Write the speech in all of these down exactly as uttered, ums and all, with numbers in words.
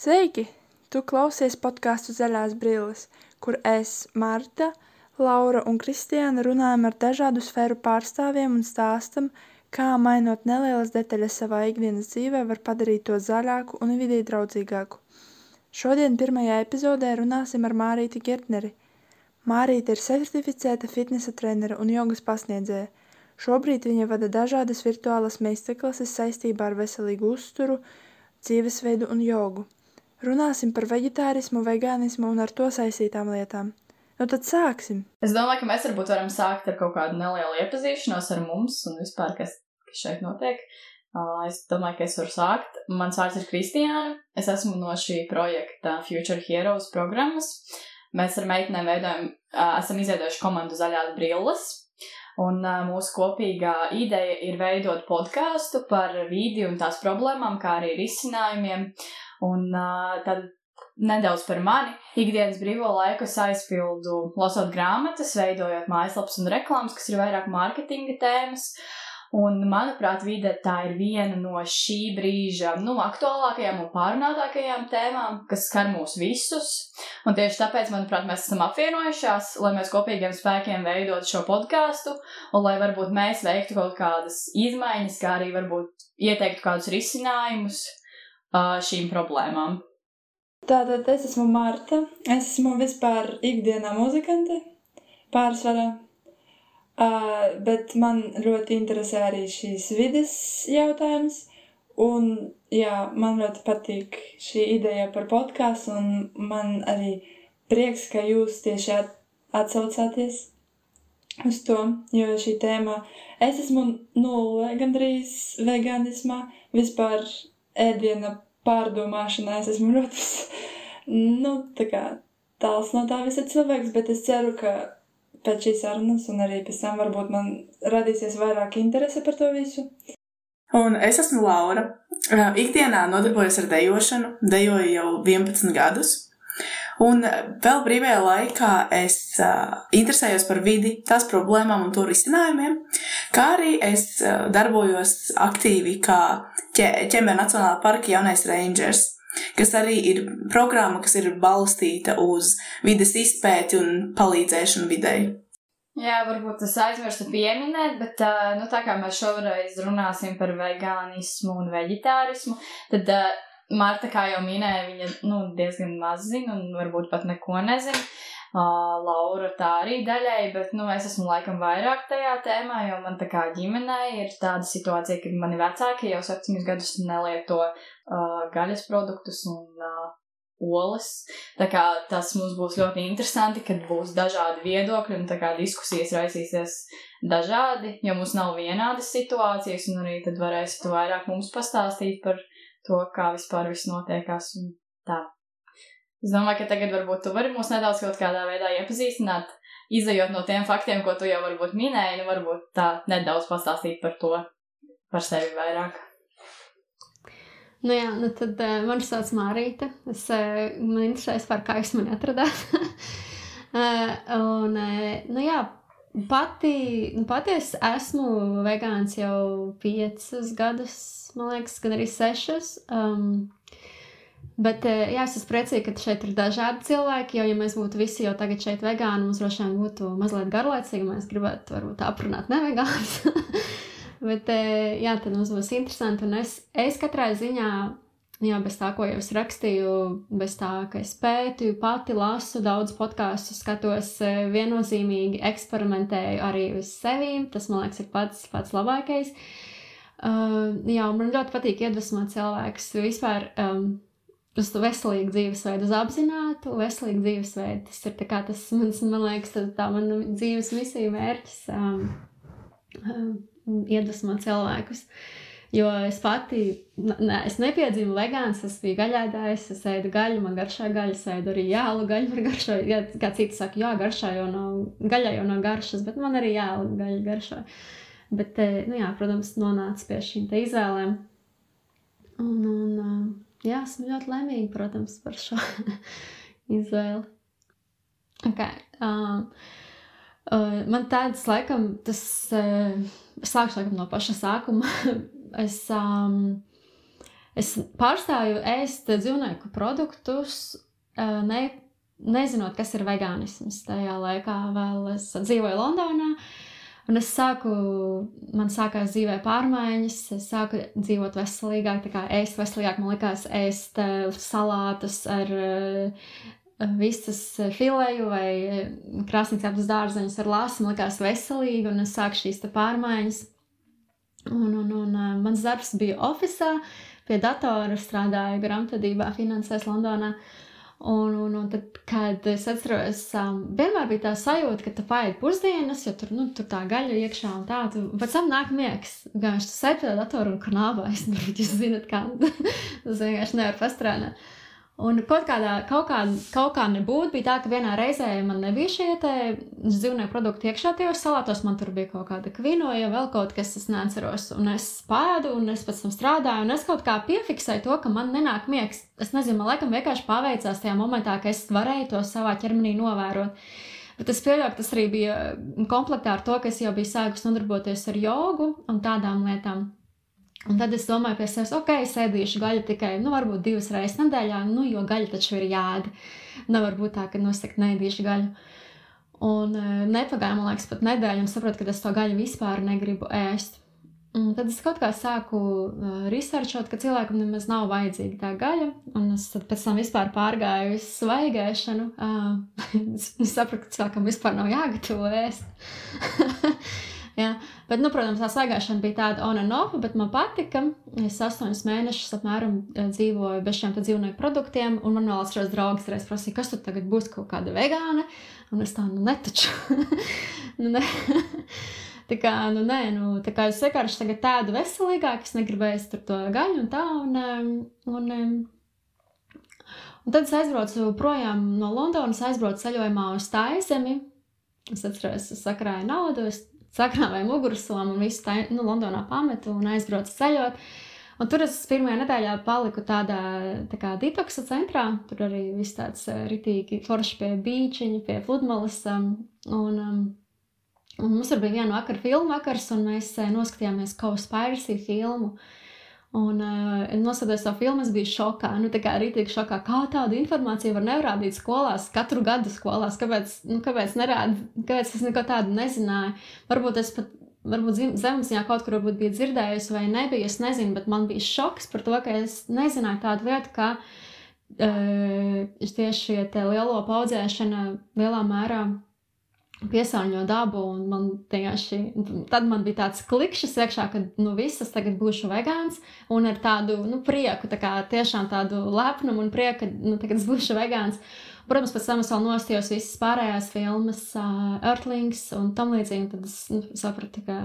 Sveiki! Tu klausies podcastu Zaļās brilles, kur es, Marta, Laura un Kristiāna runājam ar dažādu sfēru pārstāvjiem un stāstam, kā mainot nelielas detaļas savā ikdienas dzīvē var padarīt to zaļāku un videi draudzīgāku. Šodien pirmajā epizodē runāsim ar Mārīti Gertneri. Mārīte ir certificēta fitnesa trenere un jogas pasniedzēja. Šobrīd viņa vada dažādas virtuālas meistarklases saistībā ar veselīgu uzturu, dzīvesveidu un jogu. Runāsim par veģetārismu, vegānismu un ar to saistītām lietām. Nu tad sāksim! Es domāju, ka mēs varbūt varam sākt ar kaut kādu nelielu iepazīšanos ar mums un vispār, kas, kas šeit notiek. Uh, es domāju, ka es varu sākt. Mans vārds ir Kristiāna. Es esmu no šī projekta Future Heroes programmas. Mēs ar meitenēm veidojam, uh, esam izveidojuši komandu Zaļās brilles. Un uh, mūsu kopīgā ideja ir veidot podcastu par vidi un tās problēmām, kā arī risinājumiem. Un uh, tad nedaudz par mani. Ikdienas brīvo laiku es aizpildu lasot grāmatas, veidojot mājaslapas un reklāmas, kas ir vairāk mārketinga tēmas. Un, manuprāt, vide tā ir viena no šī brīža nu, aktuālākajām un pārunātākajām tēmām, kas skar mūs visus. Un tieši tāpēc, manuprāt, mēs esam apvienojušās, lai mēs kopīgiem spēkiem veidot šo podcastu, un lai varbūt mēs veiktu kaut kādas izmaiņas, kā arī varbūt ieteiktu kādus risinājumus uh, šīm problēmām. Tātad es esmu Marta. Es esmu vispār ikdienā muzikante, pārsvarā. Uh, bet man ļoti interesē arī šīs vides jautājums, un jā, man ļoti patīk šī ideja par podcastu, un man arī prieks, ka jūs tieši at- atsaucāties uz to, jo šī tēma, es esmu nulle gandrīz vegānismā, vispār ēdiena pārdomāšanā, es esmu ļoti, nu, tā kā tāls no tā visa cilvēks, bet es ceru, ka pēc šīs sarunas un arī pēc tam varbūt man radīsies vairāk interese par to visu. Un es esmu Laura. Ikdienā nodarbojos ar dejošanu, dejoju jau vienpadsmit gadus. Un vēl brīvajā laikā es uh, interesējos par vidi, tās problēmām un to risinājumiem, kā arī es uh, darbojos aktīvi kā Ķemera Nacionālā parka jaunais rangers, kas arī ir programma, kas ir balstīta uz vides izpēti un palīdzēšanu videi. Jā, varbūt es aizmirstu pieminēt, bet uh, nu, tā kā mēs šoreiz runāsim par vegānismu un veģetārismu, tad uh, Marta, kā jau minēja, viņa nu, diezgan maz zina un varbūt pat neko nezina. Uh, Laura tā arī daļai, bet nu, es esmu laikam vairāk tajā tēmā, jo man tā kā ģimenē ir tāda situācija, ka mani vecāki jau septiņus gadus nelieto uh, gaļas produktus un uh, olas. Tā kā tas mums būs ļoti interesanti, kad būs dažādi viedokļi un tā kā diskusijas raisīsies dažādi, jo mums nav vienādas situācijas un arī tad varēsit vairāk mums pastāstīt par to, kā vispār viss notiekās un tā. Es domāju, ka tagad varbūt tu vari mūs nedaudz kaut kādā veidā iepazīstināt, izejot no tiem faktiem, ko tu jau varbūt minēji, nu varbūt tā nedaudz pastāstīt par to, par sevi vairāk. Nu jā, nu tad uh, mani sauc Mārīte. Es, uh, man interesēs par kā jūs mani atradāt. uh, un, uh, nu jā, pati, nu pati es esmu vegāns jau piecus gadus, man liekas, gan arī sešus. Um, Bet, jā, es esmu priecīga, ka šeit ir dažādi cilvēki, jo, ja mēs būtu visi jau tagad šeit vegāni, mums droši vien būtu mazliet garlaicīgi, mēs gribētu varbūt aprunāt nevegānus. Bet, jā, tad mums būs interesanti, un es, es katrā ziņā, jā, bez tā, ko jau es rakstīju, bez tā, ka es pētīju, pati lasu daudz podcastu, skatos viennozīmīgi, eksperimentēju arī uz sevīm, tas, man liekas, ir pats, pats labākais. Uh, jā, man ļoti patīk iedvesmot cilvēkus, vispār... Um, uz veselīgu dzīvesveidu, uz apzinātu veselīgu dzīvesveidu. Tas ir tā kā tas, mans, man liekas, tā mana dzīves misija mērķis um, um, iedvesmot cilvēkus. Jo es pati, ne, es nepiedzimu vegāns, es biju gaļēdājs, es ēdu gaļu, man garšā gaļa, es ēdu arī jālu gaļu, man garšā, jā, kā citi saka, jā, garšā jau nav, gaļā jau nav garšas, bet man arī jālu gaļa garšā. Bet, nu jā, protams, nonāca pie šīm te izvēlēm. Un, un, jā, esmu ļoti laimīga, protams, par šo izvēli. Okay. Um, uh, man tāds, laikam, tas, uh, sākšu laikam no paša sākuma. es, um, es pārstāju ēst dzīvnieku produktus, ne, nezinot, kas ir vegānisms. Tajā laikā vēl es dzīvoju Londonā, un es sāku, man sākās dzīvē pārmaiņas, es sāku dzīvot veselīgāk, tā kā ēst veselīgāk, man likās ēst salātus ar vistas fileju vai krāsnīgi ceptus dārzeņus ar lāsu, man likās veselīgi, un es sāku šīs te pārmaiņas. Un, un, un mans darbs bija ofisā, pie datora strādāju grāmatvedībā, finansēs Londonā. Un, un, un tad, kad es atceros, um, vienmēr bija tā sajūta, ka tu paēd pusdienas, jo tur, nu, tur tā gaļa iekšā un tā, tu pēc tam nāk miegs. Vienkārši tu sēdi pie datora un knābājas, jūs zinat, kā tas vienkārši nevar pastrādāt. Un kaut kādā, kaut kā, kaut kā nebūtu, bija tā, ka vienā reizē man nebija šie te dzīvnieku produkti iekšā tajos salātos, man tur bija kaut kāda kvinoja, vēl kaut kas, es neatceros, un es pēdu, un es pēc tam strādāju, un es kaut kā piefiksēju to, ka man nenāk miegs. Es nezinu, man laikam vienkārši paveicās tajā momentā, ka es varēju to savā ķermenī novērot. Bet es pieļauju, ka tas arī bija komplektā ar to, ka es jau biju sākus nodarboties ar jogu un tādām lietām. Un tad es domāju pie sevis, ok, es ēdīšu gaļu tikai, nu, varbūt divas reizes nedēļā, nu, jo gaļa taču ir jāēd. Nevar būt tā, ka nosakt neēdīšu gaļu. Un nepagāja, man liekas, pat nedēļu un saprotu, ka es to gaļu vispār negribu ēst. Un tad es kaut kā sāku uh, researchot, ka cilvēkam nemaz nav vajadzīga tā gaļa, un es tad pēc tam vispār pārgāju uz svaigēšanu. Uh, es sapratu, ka cilvēkam vispār nav jāgatavo ēst. Jā, bet, nu, protams, tā svaigāšana bija tāda on and off, bet man patika. Es astoņus mēnešus apmēram dzīvoju bez šiem dzīvnieku produktiem, un man vēl atceros draugs reiz prasīja, kas tur tagad būs kaut kāda vegāna, un es tā, nu, netaču. nu, ne. tā kā, nu, nē, nu, tā kā es vienkārši tagad tādu veselīgāk, es negribēju tur to gaļu un tā, un, un, un, un tad es aizbraucu projām no Londonas, aizbraucu ceļojumā uz Taizemi. Es atceros, es sakrāju naudu, es sakrāvēju mugursomu un visu tā, nu, Londonā pametu un aizbraucu ceļot. Un tur es pirmajā nedēļā paliku tādā tā kā detoksa centrā. Tur arī viss tāds ritīgi forši pie bīčiņa, pie pludmales. Um, un, um, un mums tur bija viena vakara filmu vakars, un mēs noskatījāmies Cowspiracy filmu. Un uh, nosēdēju savu filmu, es biju šokā, nu tā kā rītīgi šokā, kā tādu informāciju var nerādīt skolās, katru gadu skolās, kāpēc, nu, kāpēc nerāda, kāpēc es neko tādu nezināju. Varbūt es pat, varbūt zemapziņā kaut kur varbūt bija dzirdējusi vai nebija, es nezinu, bet man bija šoks par to, ka es nezināju tādu lietu, ka uh, tieši te lielo paudzēšana lielā mērā piesārņo dabu, un man tieši, tad man bija tāds klikšķis iekšā, ka, nu, visas tagad būšu vegāns, un ar tādu, nu, prieku, tā kā tiešām tādu lepnumu un prieku, ka, nu, tagad es būšu vegāns. Protams, pēc tam es vēl nostījos visas pārējās filmas, uh, Earthlings un tam līdzīgi, un tad es, nu, sapratu, ka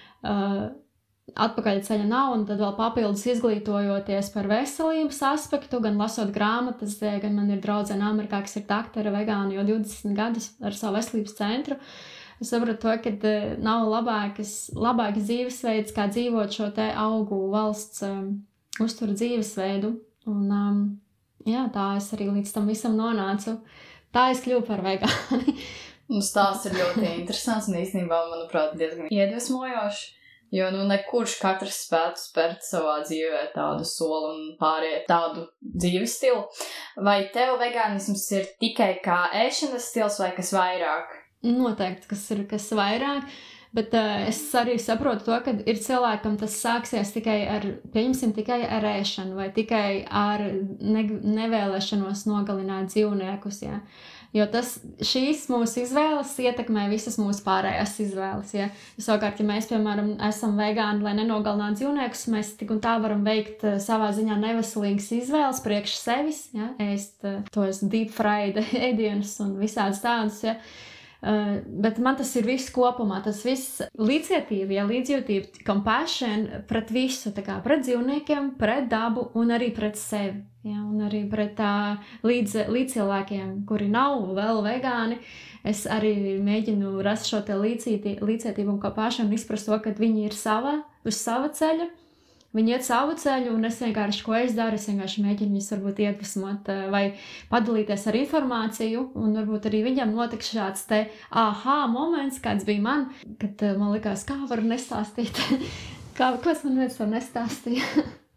uh, atpakaļ ceļa nav, un tad vēl papildus izglītojoties par veselības aspektu, gan lasot grāmatas, gan man ir draudzene Amerikā, kas ir daktere vegāna jau divdesmit gadus ar savu veselības centru. Es sapratu to, ka nav labākas, labākas dzīvesveids, kā dzīvot šo te augu valsts um, uzturu dzīvesveidu. Un, um, jā, tā es arī līdz tam visam nonācu. Tā es kļuvu par vegāni. Stāsts ir ļoti interesants un īstenībā, manuprāt, diezgan iedvesmojošs. Jo, nu, nekurš katrs spētu spērt savā dzīvē tādu soli un pāriet tādu dzīves stilu. Vai tev vegānisms ir tikai kā ēšanas stils vai kas vairāk? Noteikti, kas ir kas vairāk, bet uh, es arī saprotu to, ka ir cilvēkam tas sāksies tikai ar, pieņemsim, tikai ar ēšanu vai tikai ar ne, nevēlēšanos nogalināt dzīvniekus, jā. Jo tas, šīs mūsu izvēles ietekmē visas mūsu pārējās izvēles, ja. Savukārt, ja mēs, piemēram, esam vegāni, lai nenogalinātu dzīvniekus, mēs tik un tā varam veikt savā ziņā neveselīgas izvēles priekš sevis, ja, ēst tos deep fried ēdienus un visādus tādus, ja. Uh, bet man tas ir viss kopumā, tas viss līdzjūtība, ja, līdzjūtība, compassion pret visu, tā kā pret dzīvniekiem, pret dabu un arī pret sevi, ja, un arī pret tā līdz, līdz cilvēkiem, kuri nav vēl vegāni. Es arī mēģinu rast šo te līdzjūtību un compassion un izprast to, ka viņi ir sava, uz sava ceļa. Viņi iet savu ceļu, un es vienkārši, ko es daru, es vienkārši mēģinu viņus varbūt iedvesmot vai padalīties ar informāciju, un varbūt arī viņam notiks šāds te aha moments, kāds bija man, kad man likās, kā varu nestāstīt, kā, ko es man viens var nestāstīt.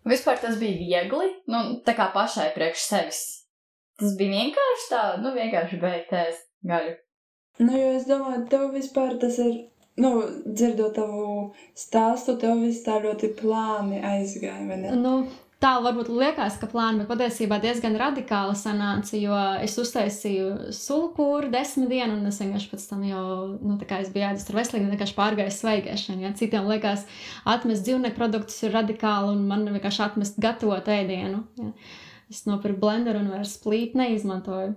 Vispār tas bija viegli, nu, tā kā pašai priekš sevis. Tas bija vienkārši tā, nu, vienkārši beigt ēst gaļu. Nu, jo es domāju, tev vispār tas ir, nu, dzirdot tavu stāstu, tev viss tā ļoti plāni aizgāja, vai ne? Nu, tā varbūt liekas, ka plāni, bet patiesībā diezgan radikāli sanāca, jo es uztaisīju sulkūru desmit dienu, un es vienkārši pēc tam jau, nu, tā kā es biju ēdis tur veselīgi, vienkārši pārgāju svaigēšanu, ja citiem liekas atmest dzīvnieku produktus ir radikāli, un man vienkārši atmest gatavot ēdienu, ja. Es nopirku blenderu un vairs plīt neizmantoju.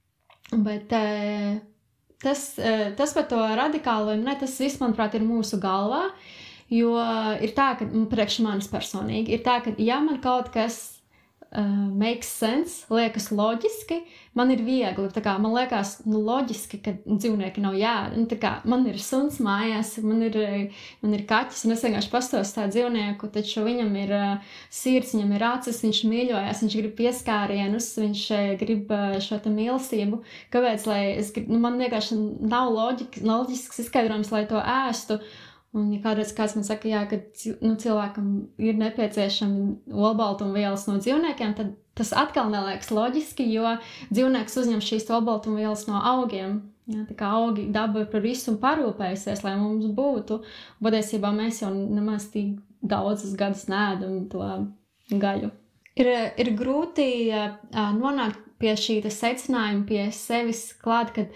Bet e, tas, e, tas par to radikālo, ne, tas viss, manuprāt, ir mūsu galvā, jo ir tā, ka priekš manis personīgi, ir tā, ka ja man kaut kas uh, makes sense, liekas loģiski, man ir viegli, tā kā man liekas, nu, loģiski, ka dzīvnieki nav jāēd, nu, tā kā man ir suns mājās, man ir, man ir kaķis, un es vienkārši pastos tā dzīvnieku, taču viņam ir uh, sirds, viņam ir acis, viņš mīļojas, viņš grib pieskārienus, viņš uh, grib uh, šo te mīlestību, kāpēc, lai es, nu, man vienkārši nav loģik, loģisks izskaidrojums, lai to ēstu. Un, ja kādreiz kāds man saka, jā, ka nu, cilvēkam ir nepieciešami olbaltumvielas no dzīvniekiem, tad tas atkal neliekas loģiski, jo dzīvnieks uzņem šīs olbaltumvielas no augiem. Jā, tā kā augi daba par visu un parūpējusies, lai mums būtu. Patiesībā mēs jau nemaz tik daudzas gadus neēdam to gaļu. Ir, ir grūti uh, nonākt pie šī secinājuma, pie sevis klāt, kad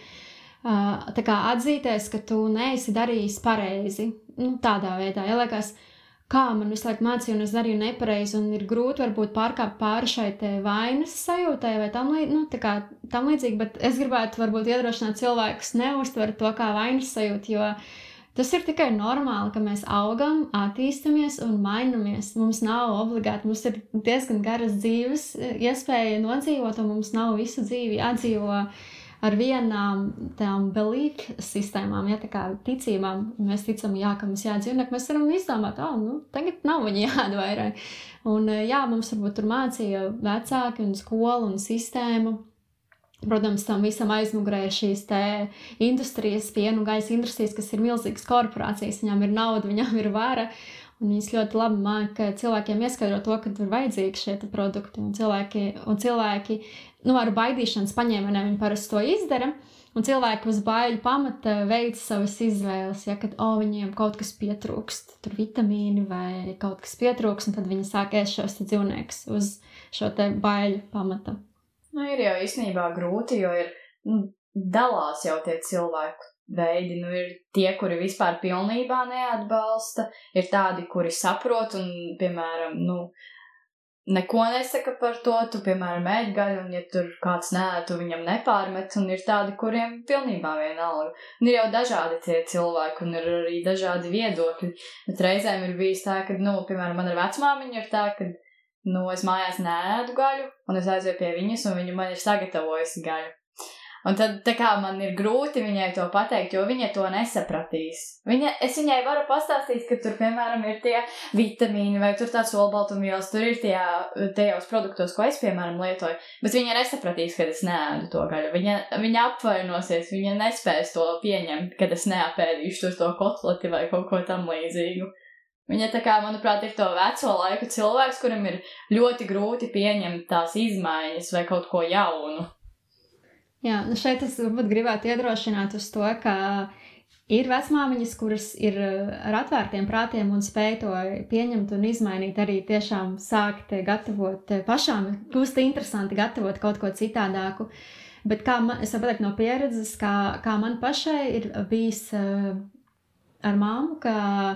Uh, tā kā atzīties, ka tu neesi darījis pareizi, nu, tādā veidā, ja liekas, kā man visu laiku mācīja un es darīju nepareizi un ir grūti varbūt pārkāpt pāri šai te vainas sajūtai vai tam, līd, nu, tā kā, tam līdzīgi, bet es gribētu varbūt iedrošināt cilvēkus neuztvert to kā vainas sajūtu, jo tas ir tikai normāli, ka mēs augam, attīstamies un mainamies. Mums nav obligāti, mums ir diezgan garas dzīves iespēja nodzīvot un mums nav visu dzīvi jādzīvo ar vienām tām belief sistēmām, ja, tā kā ticībām, mēs ticam, jā, ka mums jādzīvniek, mēs varam izdomāt, oh, nu, tagad nav viņi jāda vairāk. Un, jā, mums varbūt tur mācīja vecāki un skola un sistēma. Protams, tam visam aizmugurē ir šīs te industrijas, pienu gaisa industrijas, kas ir milzīgas korporācijas, viņām ir nauda, viņām ir vara, un viņas ļoti labi māka cilvēkiem ieskaidrot to, ka tur vajadzīgi šie produkti, un cilvēki, un cilvēki nu, ar baidīšanas paņēmieniem viņi parasti to izdara, un cilvēki uz baiļu pamata veic savas izvēles, ja, kad, o, viņiem kaut kas pietrūkst, tur vitamīni vai kaut kas pietrūkst, un tad viņi sāk ēst šos te dzīvniekus uz šo te baiļu pamata. Nu, ir jau īstenībā grūti, jo ir, nu, dalās jau tie cilvēku veidi, nu, ir tie, kuri vispār pilnībā neatbalsta, ir tādi, kuri saprot un, piemēram, nu, neko nesaka par to, tu, piemēram, ēd gaļu, un ja tur kāds neēd, tu viņam nepārmet, un ir tādi, kuriem pilnībā vienalga. Un ir jau dažādi tie cilvēki, un ir arī dažādi viedokļi, bet reizēm ir bijis tā, ka, nu, piemēram, man ar vecmāmiņu ir tā, ka, nu, es mājās neēdu gaļu, un es aizēju pie viņas, un viņa man ir sagatavojusi gaļu. Un tad, tā kā man ir grūti viņai to pateikt, jo viņa to nesapratīs. Viņa, es viņai varu pastāstīt, ka tur, piemēram, ir tie vitamīni vai tur tās olbaltumvielas, tur ir tie, tajos produktos, ko es, piemēram, lietoju, bet viņa nesapratīs, kad es neēdu to gaļu. Viņa, viņa apvainosies, viņa nespēs to pieņemt, kad es neapēdīšu tur to kotleti vai kaut ko tam līdzīgu. Viņa, tā kā, manuprāt, ir to veco laiku cilvēks, kuram ir ļoti grūti pieņemt tās izmaiņas vai kaut ko jaunu. Jā, nu šeit es varbūt gribētu iedrošināt uz to, ka ir vecmāmiņas, kuras ir ar atvērtiem prātiem un spēj to pieņemt un izmainīt, arī tiešām sākt gatavot pašām, kļūst interesanti gatavot kaut ko citādāku. Bet kā man, es varu pateikt no pieredzes, kā, kā man pašai ir bijis uh, ar māmu, ka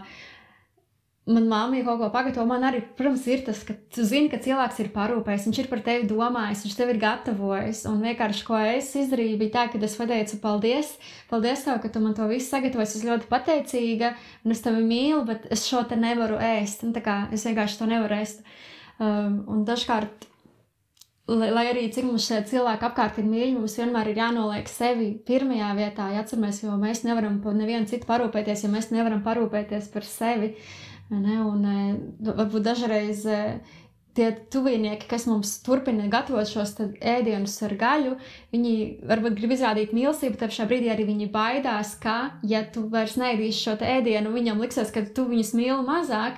man māma kaut ko pagatavo, man arī, protams, ir tas, ka tu zini, ka cilvēks ir parūpējis, viņš ir par tevi domājis, viņš tevi ir gatavojis, un vienkārši, ko es izdarīju, bija tā, ka es pateicu paldies, paldies tev, ka tu man to visu sagatavoji, es ļoti pateicīga, un es tevi mīlu, bet es šo te nevaru ēst, un tā kā es vienkārši to nevaru ēst, um, un dažkārt, lai, lai arī cik mums šie cilvēki apkārt ir mīļi, mums vienmēr ir jānoliek sevi pirmajā vietā, jāatceramies, jo mēs nevaram par nevienu citu parūpēties, ja mēs nevaram parūpēties par sevi. Ne, un varbūt dažreiz tie tuvinieki, kas mums turpina gatavot šos ēdienus ar gaļu, viņi varbūt grib izrādīt mīlestību, tad šā brīdī arī viņi baidās, ka, ja tu vairs neēdīsi šo ēdienu, viņam liksies, ka tu viņus mīli mazāk,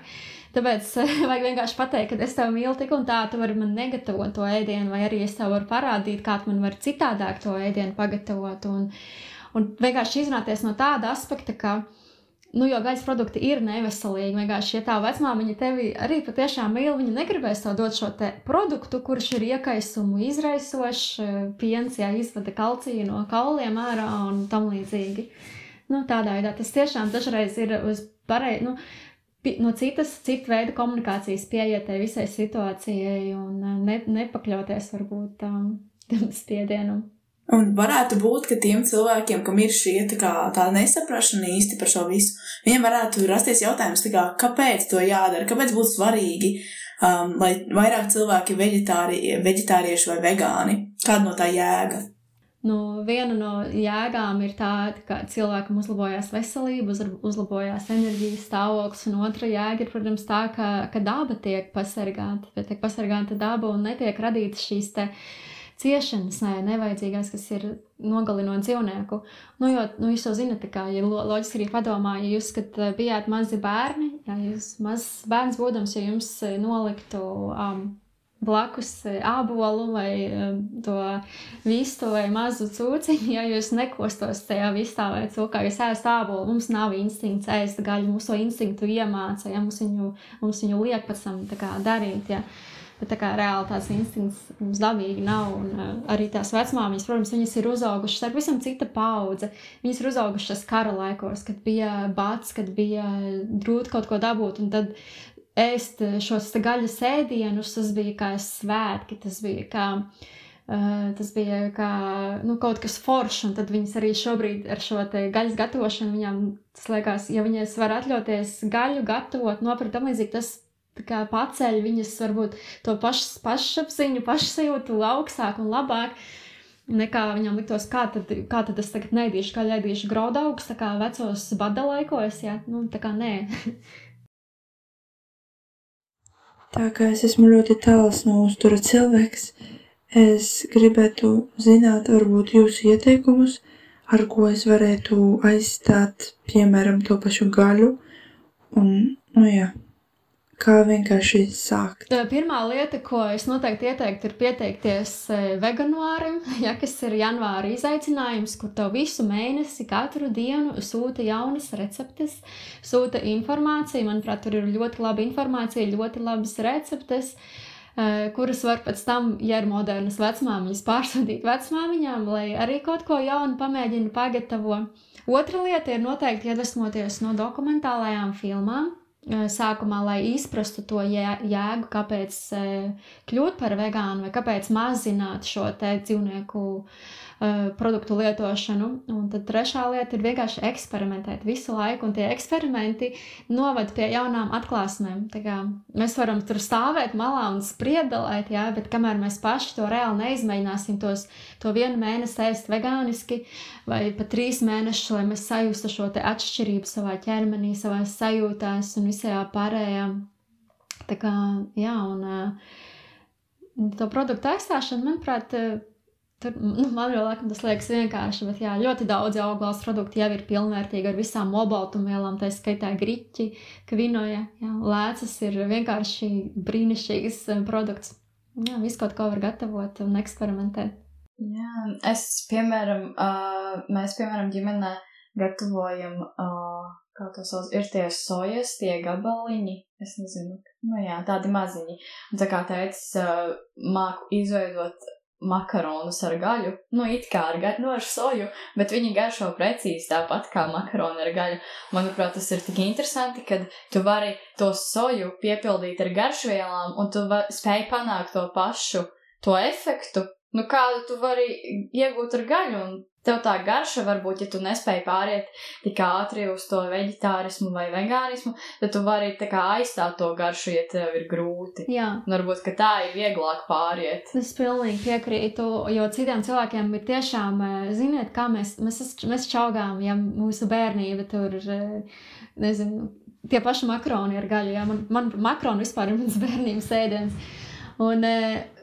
Tāpēc vajag vienkārši pateikt, ka es tev mīlu tik un tā, tu vari man negatavot to ēdienu, vai arī es tev varu parādīt, kā tu man var citādāk to ēdienu pagatavot. Un, un vienkārši izrunāties no tāda aspekta, ka, nu, jo gaļas produkti ir neveselīgi. Vienkārši, ja tā vecmāmiņa tevi arī patiešām mīl, viņa negribēs tev dot šo te produktu, kurš ir iekaisumu izraisošs, piens, jā, izvada kalciju no kauliem ārā un tam līdzīgi. Nu, tādā veidā tas tiešām dažreiz ir uz pareizi, nu, no citas, citu veidu komunikācijas pieiet visai situācijai un ne, nepakļauties varbūt um, spiedienam. Un varētu būt, ka tiem cilvēkiem, kam ir šie tā kā tā nesaprašana īsti par šo visu, viņiem varētu rasties jautājums, tā kā, kāpēc to jādara, kāpēc būtu svarīgi, um, lai vairāk cilvēki veģetāri, veģetārieši vai vegāni, kāda no tā jēga? Nu, viena no jēgām ir tāda, ka cilvēkam uzlabojās veselība, uzlabojās enerģijas stāvoklis, un otra jēga ir, protams, tā, ka, ka daba tiek pasargāta, bet tiek pasargāta daba un netiek radītas šīs te ciešanas, ne, nevajadzīgās, kas ir nogalinot dzīvnieku. Nu, jo, nu, jūs jau zinat, kā, ja loģiski arī padomā, ja jūs, kad bijāt mazi bērni, ja jūs mazs bērns būdams, ja jums noliktu um, blakus ābolu vai um, to vistu vai mazu cūciņu, ja jūs nekostos tajā vistā vai cūkā, jūs ēst ābolu, mums nav instinkts ēst gaļu, mums to instinktu iemāca, ja mums viņu, mums viņu liek pēc tam tā kā darīt, ja. Bet tā kā reāli tāds instinkts mums dabīgi nav, un uh, arī tās vecmāmiņas, protams, viņas ir uzaugušas ar visam cita paudze. Viņas ir uzaugušas kara laikos, kad bija bats, kad bija grūti kaut ko dabūt, un tad ēst šos gaļas ēdienus, tas bija kā svētki, tas bija kā, uh, tas bija kā, nu, kaut kas foršs, un tad viņas arī šobrīd ar šo te gaļas gatavošanu, viņām, tas liekas, ja viņas var atļauties gaļu gatavot, nopirkt tam līdzīgi, tas tā kā paceļ viņas varbūt to paš, pašapziņu, pašsajūtu augstāk un labāk, nekā viņam liktos, kā tad, kā tad es tagad neēdīšu, kā ēdīšu graudaugus, tā kā vecos bada laikos, jā, nu, tā kā nē. Tā kā es esmu ļoti tāls no uztura cilvēks, es gribētu zināt varbūt jūsu ieteikumus, ar ko es varētu aizstāt, piemēram, to pašu gaļu, un, nu jā. Kā vienkārši sākt? Pirmā lieta, ko es noteikti ieteiktu, ir pieteikties veganuārim, ja, kas ir janvāra izaicinājums, kur tev visu mēnesi, katru dienu sūta jaunas receptes, sūta informāciju. Manuprāt, tur ir ļoti laba informācija, ļoti labas receptes, kuras var pēc tam, ja ir modernas vecmāmiņas, pārsūtīt vecmāmiņām, lai arī kaut ko jaunu pamēģina pagatavo. Otra lieta ir noteikti iedvesmoties no dokumentālajām filmām. Sākumā, lai izprastu to jēgu, kāpēc kļūt par vegānu vai kāpēc mazināt šo te dzīvnieku uh, produktu lietošanu. Un tad trešā lieta ir vienkārši eksperimentēt visu laiku, un tie eksperimenti novad pie jaunām atklāsmēm. Tā kā mēs varam tur stāvēt malā un spriedelēt, jā, bet kamēr mēs paši to reāli neizmēģināsim tos, to vienu mēnesi ēst vegāniski vai pat trīs mēnešus, lai mēs sajustu šo te atšķirību savā ķermenī, savās sajūtās un visajā pārējā. Tā kā, jā, un uh, to produktu aizstāšana, manuprāt, uh, tur, nu, man jau laikam tas liekas vienkārši, bet jā, ļoti daudz augalās produkti jau ir pilnvērtīgi ar visām olbaltumvielām, tā skaitā griķi, kvinoja, jā, lēcas ir vienkārši brīnišķīgs produkts. Jā, visu kaut ko var gatavot un eksperimentēt. Jā, es, piemēram, uh, mēs, piemēram, ģimenē gatavojam, uh, kā to sauc, ir tie sojas, tie gabaliņi, es nezinu, nu jā, tādi maziņi. Un tā kā tētis uh, māku izveidot makaronus ar gaļu, nu it kā ar gaļu, nu ar soju, bet viņi garšo precīzi tāpat kā makaroni ar gaļu. Manuprāt, tas ir tik interesanti, kad tu vari to soju piepildīt ar garšvielām un tu vari, spēj panākt to pašu, to efektu, nu kādu tu vari iegūt ar gaļu, un tev tā garša varbūt, ja tu nespēji pāriet tik ātri uz to veģetārismu vai vegānismu, tad tu vari tā kā aizstāt to garšu, ja tev ir grūti. Jā. Un varbūt, ka tā ir vieglāk pāriet. Es pilnīgi piekrītu, jo citiem cilvēkiem ir tiešām, ziniet, kā mēs, mēs, mēs čaugām, ja mūsu bērnība tur, nezinu, tie paši makaroni ar gaļu, jā, man, man makaroni vispār ir mans bērnības ēdiens. Un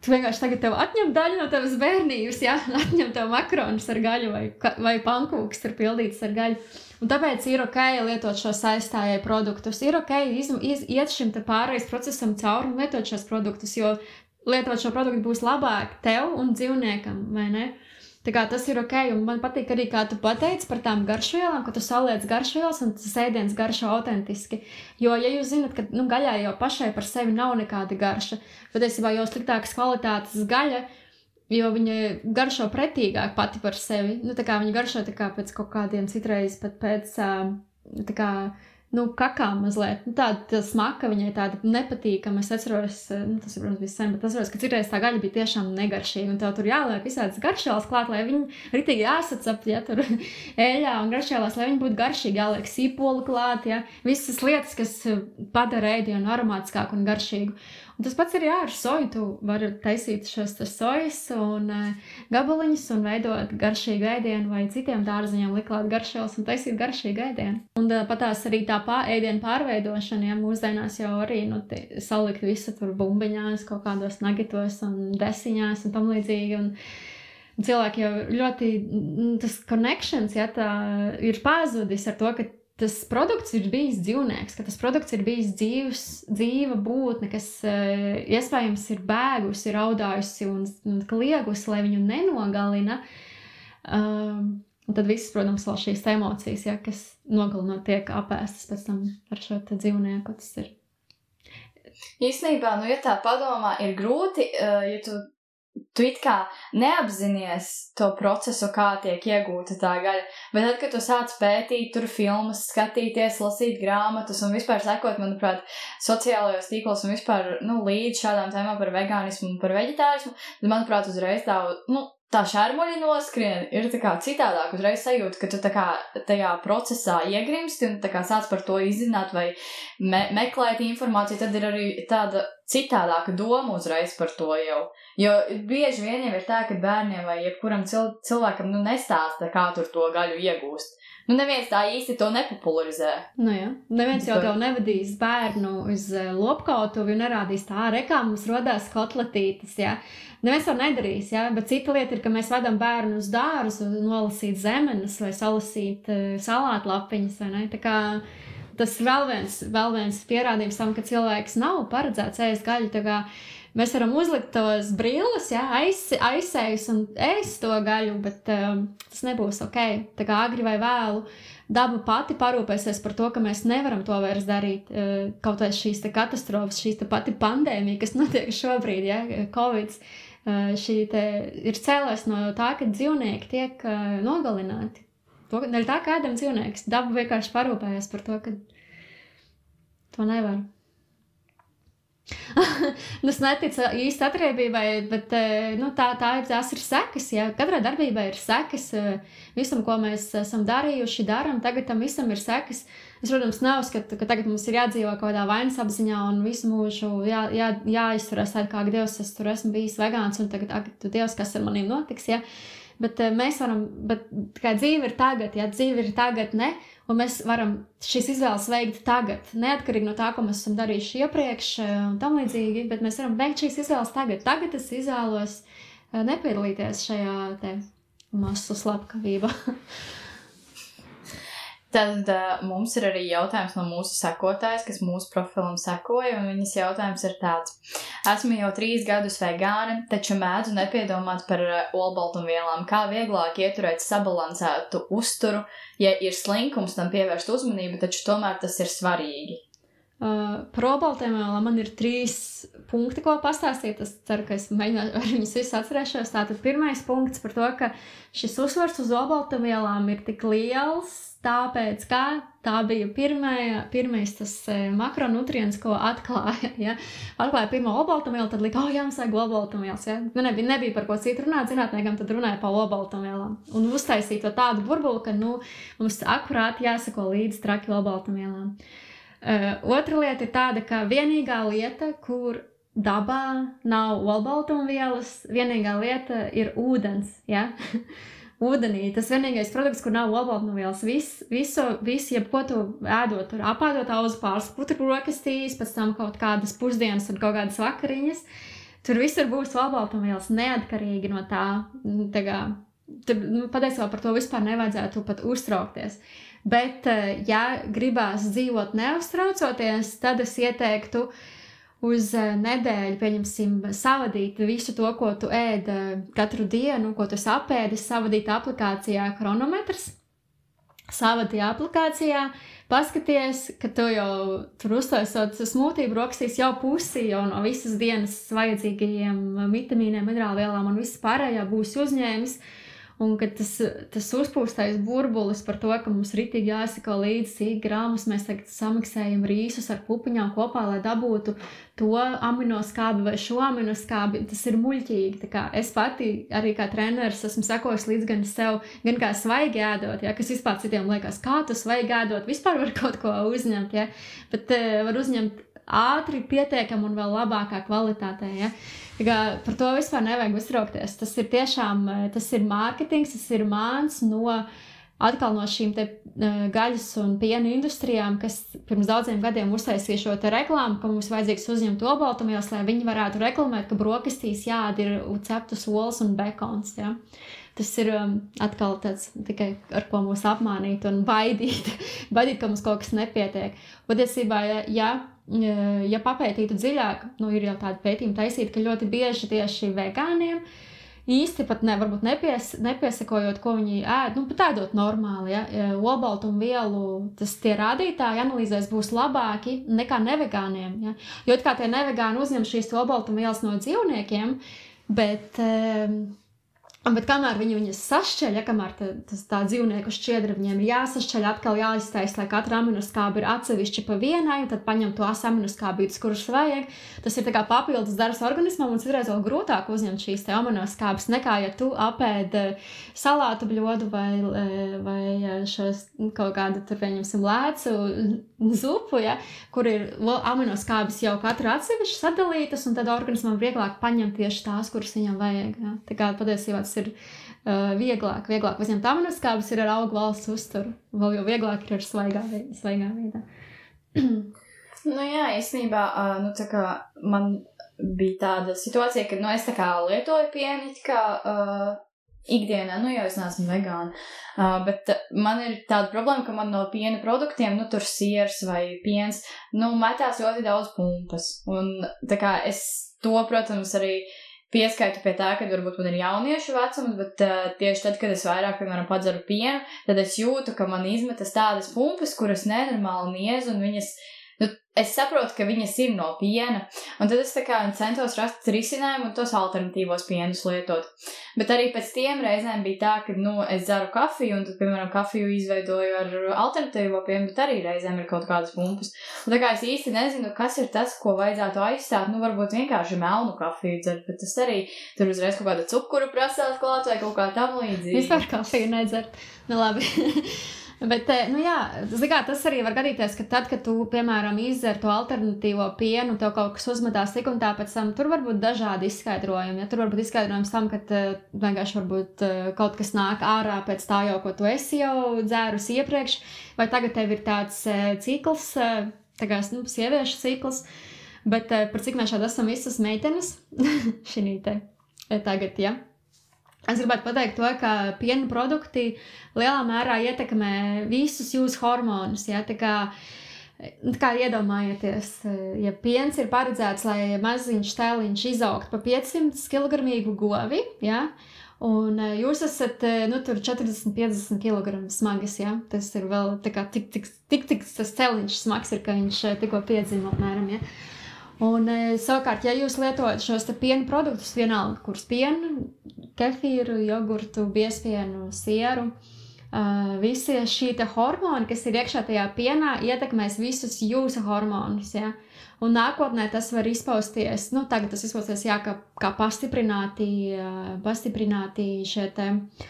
tu vienkārši tagad tev atņem daļu no tavas bērnības, ja? Atņem tev makaronus ar gaļu vai, vai pankūks ir pildīts ar gaļu. Un tāpēc ir ok lietot šos aizstājēju produktus. Ir ok iz, iz, iet šim te pārējais procesam cauri un lietot šos produktus, jo lietot šo produktu būs labāk tev un dzīvniekam, vai ne? Tā kā tas ir ok, un man patīk arī, kā tu pateici par tām garšvielām, ka tu saliec garšvielas un tas ēdiens garšo autentiski. Jo, ja jūs zinat, ka nu, gaļai jau pašai par sevi nav nekāda garša, patiesībā jau sliktākas kvalitātes gaļa, jo viņa garšo pretīgāk pati par sevi. Nu, tā kā viņa garšo tā kā pēc kaut kādiem citreiz pat pēc tā kā, nu, kakām mazliet. Nu, tāda tā smaka viņai tāda nepatīkama. Es atceros, nu, tas ir, protams, viss sen, bet atceros, ka citreiz tā gaļa bija tiešām negaršīga. Un tev tur jāliek visādas garšvielas klāt, lai viņi ritīgi jāsacap, ja, tur eļā un garšvielas, lai viņi būtu garšīgi, jāliek sīpoli klāt, ja. Visas lietas, kas padara ēdienu aromātiskāku un garšīgu. Un tas pats ir jā, ar soju. Tu vari taisīt šos sojas un uh, gabaliņus un veidot garšīgu ēdienu vai citiem dārziņiem liklāt garšvielas un taisīt garšīgu ēdienu. Un uh, patās arī tā pā, ēdienu pārveidošana, ja mūsdienās jau arī nu, tie, salikt visu tur bumbiņās, kaut kādos nagetos un desiņās un tam līdzīgi. Un, un cilvēki jau ļoti, tas connections, ja, tā ir pazudis ar to, ka tas produkts ir bijis dzīvnieks, ka tas produkts ir bijis dzīvs, dzīva būtne, kas uh, iespējams ir bēgusi, raudājusi un, un kliegusi, lai viņu nenogalina. Um, un tad viss, protams, vēl šīs emocijas, ja, kas nogalinot tiek apēstas pēc tam ar šo te dzīvnieku, tas ir. Īstenībā, nu, ja tā padomā, ir grūti, uh, ja tu Tu it kā neapzinies to procesu, kā tiek iegūta tā gaļa, bet tad, kad tu sāc pētīt, tur filmas, skatīties, lasīt grāmatas un vispār sekot, manuprāt, sociālajos tīklos un vispār, nu, līdz šādām tēmām par vegānismu un par veģetārismu, tad, manuprāt, uzreiz tā, nu, tā šērmuļi noskrien, ir tā kā citādāk, uzreiz sajūta, ka tu tā kā tajā procesā iegrimsti un tā kā sāc par to izzināt vai me meklēt informāciju, tad ir arī tāda citādāka doma uzreiz par to jau. Jo bieži vien jau ir tā, ka bērniem vai jebkuram cil cilvēkam, nu, nestāsta, kā tur to gaļu iegūst. Nu, neviens tā īsti to nepopularizē. Nu jā, neviens jau tev nevadīs bērnu uz lopkautuvi un nerādīs tā, rekā mums rodās kotletītes, jā. Neviens to nedarīs, jā, bet cita lieta ir, ka mēs vadam bērnu uz dārzu, nolasīt zemenes vai salasīt uh, salātlapiņas, vai ne? Tā kā tas vēl viens, vēl viens pierādījums tam, ka cilvēks nav paredzēts ēst gaļu, tā kā mēs varam uzlikt tos brilles, ja, aiz, aizsējus un ēst to gaļu, bet um, tas nebūs ok. Tā kā agri vai vēlu daba pati parūpēsies par to, ka mēs nevaram to vairs darīt. Uh, kaut vai šīs te katastrofas, šīs te pati pandēmija, kas notiek šobrīd, ja, Covids, uh, šī te ir cēlēs no tā, ka dzīvnieki tiek uh, nogalināti. To, dēļ tā, ka ēdam dzīvnieks, daba vienkārši parūpējas par to, ka to nevar. Es neticu īsti atriebībai, bet nu, tā, tā ir, tās ir sekas, ja. Katrai darbībai ir sekas, visam, ko mēs esam darījuši, daram, tagad tam visam ir sekas. Es, protams, neuzskatu, ka tagad mums ir jādzīvo kaut kādā vainas apziņā un visu mūžu jā, jā, jāizturās tādi, kā Dievs, es tur esmu bijis vegāns un tagad, ak, tu Dievs, kas ar maniem notiks, ja. Bet mēs varam, bet kā dzīve ir tagad, ja, dzīve ir tagad, ne, un mēs varam šīs izvēles veikt tagad, neatkarīgi no tā, ko mēs esam darījuši iepriekš un tam līdzīgi, bet mēs varam veikt šīs izvēles tagad. Tagad es izvēlos nepiedalīties šajā te masu slepkavībā. Tad uh, mums ir arī jautājums no mūsu sekotājas, kas mūsu profilam sekoja, un viņas jautājums ir tāds. Esmu jau trīs gadus vegāne, taču mēdzu nepiedomāt par uh, olbaltumvielām. Kā vieglāk ieturēt sabalansētu uzturu, ja ir slinkums, tam pievērst uzmanību, taču tomēr tas ir svarīgi. Uh, par olbaltumvielām man ir trīs punkti, ko pastāstīt. Es ceru, ka es mēģināšu ar viņus visus atcerēšos. Tātad pirmais punkts par to, ka šis uzsvars uz olbaltumvielām ir tik liels, tāpēc, kā tā bija pirmā, pirmais tas e, makronutrients, ko atklāja, ja. Atklāja pirmo olbaltumvielu, tad lika, oh, jā, mums vajag olbaltumvielas, ja. Nebija, nebija par ko citu runāt, zinātniekam, tad runāja par olbaltumvielām. Un uztaisīja to tādu burbuli, ka, nu, mums akurāti jāsako līdz traki olbaltumvielām. Uh, otra lieta ir tāda, ka vienīgā lieta, kur dabā nav olbaltumvielas, vienīgā lieta ir ūdens, ja. Ūdenī. Tas vienīgais produkts, kur nav olbaltumvielas. Viss, visu, visu, jebko tu ēdot, tur apādot auzu pāris putekļu brokastīs, pēc tam kaut kādas pusdienas un kaut kādas vakariņas. tur visur būs olbaltumvielas neatkarīgi no tā. Tā kā, tur, nu, patiesībā par to vispār nevajadzētu pat uztraukties. Bet, ja gribās dzīvot neuztraucoties, tad es ieteiktu uz nedēļu, pieņemsim, savadīt visu to, ko tu ēd katru dienu, ko tu apēdis, savadīt aplikācijā Chronometrs. Savadī aplikācijā, paskaties, ka tu jau tur uztaisot smūtiju brokastīs jau pusi jau no visas dienas vajadzīgajiem vitamīniem, minerālvielām un viss pārējā būs uzņēmis. Un ka tas, tas uzpūstais burbulis par to, ka mums ritīgi jāsako līdzi cik grāmus, mēs tagad samiksējam rīsus ar pupiņām kopā, lai dabūtu to aminoskābi vai šo aminoskābi, tas ir muļķīgi. Tā kā es pati arī kā treneris esmu sekojis līdz gan sev, gan kā svaigi ēdot, ja, kas vispār citiem liekas, kā tu svaigi ēdot, vispār var kaut ko uzņemt, ja, bet uh, var uzņemt ātri, pietiekam un vēl labākā kvalitātē, ja. Tā kā par to vispār nevajag uztraukties. Tas ir tiešām, tas ir mārketings, tas ir māns no, atkal no šīm te uh, gaļas un piena industrijām, kas pirms daudziem gadiem uztaisīja šo te reklāmu, ka mums vajadzīgs uzņemt olbaltumvielas, lai viņi varētu reklamēt, ka brokastīs jāēd ir ceptas olas un bekons, ja. Tas ir um, atkal tāds tikai ar ko mūs apmānīt un baidīt, baidīt, ka mums kaut kas nepietiek. Patiesībā, ja, ja Ja papētītu dziļāk, nu ir jau tāda pētījuma taisīta, ka ļoti bieži tieši vegāniem īsti pat ne, varbūt nepies, nepiesakojot, ko viņi ēd, nu pat ēdot normāli, ja, olbaltumvielu, tas tie rādītāji analīzēs būs labāki nekā nevegāniem, ja, jo kā tie nevegāni uzņem šīs olbaltumvielas no dzīvniekiem, bet... Um, Bet kamēr viņi viņas sašķeļ, ja kamēr tā, tas tā dzīvnieku šķiedra viņiem ir jāsašķeļ, atkal jāiztais, lai katra aminoskāba ir atsevišķi pa vienai, un tad paņem tos aminoskābītus, kurus vajag. Tas ir tā kā papildus darbs organismam, un citreiz vēl grūtāk uzņemt šīs te aminoskābes, nekā ja tu apēd salātu bļodu vai, vai šos kaut kādu, tur pieņemsim, lēcu zupu, ja, kur ir aminoskābes jau katra atsevišķi sadalītas, un tad organismam vieglāk paņemt tieši tās, kuras viņam vajag. Ja. Tā kā patiesībā tas ir uh, vieglāk, vieglāk uzņemt aminoskābes ir ar augu valsts uzturu, vēl jau vieglāk ir ar svaigā, svaigā veidā. Nu jā, īstenībā, uh, nu tā kā man bija tāda situācija, ka, nu, es tā kā lietoju pieni, kā uh, ikdienā, nu, jau es neesmu vegāna, uh, bet man ir tāda problēma, ka man no piena produktiem, nu, tur siers vai piens, nu, metās ļoti daudz pumpas, un tā kā es to, protams, arī pieskaitu pie tā, ka varbūt man ir jauniešu vecums, bet uh, tieši tad, kad es vairāk, piemēram, padzeru pienu, tad es jūtu, ka man izmetas tādas pumpas, kuras nenormāli niez, un viņas, nu, es saprotu, ka viņas ir no piena, un tad es tā kā centos rast risinājumu un tos alternatīvos pienus lietot. Bet arī pēc tiem reizēm bija tā, ka, nu, es dzeru kafiju, un tad, piemēram, kafiju izveidoju ar alternatīvo pienu, bet arī reizēm ir kaut kādas pumpas. Un tā kā es īsti nezinu, kas ir tas, ko vajadzētu aizstāt, nu, varbūt vienkārši melnu kafiju dzert, bet tas arī tur uzreiz kaut kāda cukuru prasās klāt vai kaut kā tam līdzīgi. Vispār kafiju nedzert. Nu, labi. Bet, nu jā, zikā, tas arī var gadīties, ka tad, kad tu, piemēram, izdzer to alternatīvo pienu, tev kaut kas uzmetās tik un tā pēc tam, tur var būt dažādi izskaidrojumi. Ja? Tur var būt izskaidrojums tam, ka uh, vienkārši varbūt uh, kaut kas nāk ārā pēc tā jau, ko tu esi jau dzērus iepriekš, vai tagad tev ir tāds uh, cikls, uh, tagad, nu, sieviešu cikls, bet uh, par cik mēs šādi esam visas meitenes, šinī te tagad, ja. Es gribētu pateikt to, ka piena produkti lielā mērā ietekmē visus jūsu hormonus, ja, tā kā, tā kā iedomājieties, ja piens ir paredzēts, lai maziņš tēliņš izaugt pa piecsimt kilogramīgu govi, ja, un jūs esat, nu, tur četrdesmit piecdesmit kilogramu smagas, ja, tas ir vēl, tā kā, tik, tik, tik, tik tas celiņš smags ir, ka viņš tikko piedzima apmēram, ja. Un savukārt, ja jūs lietojat šos te piena produktus vienalga, kurus pienu, kefīru, jogurtu, biezpienu, sieru, uh, visi šī te hormoni, kas ir iekšā tajā pienā, ietekmēs visus jūsu hormonus, ja? Un nākotnē tas var izpausties, nu tagad tas izpausties, jā, kā, kā pastiprināti, uh, pastiprināti šie te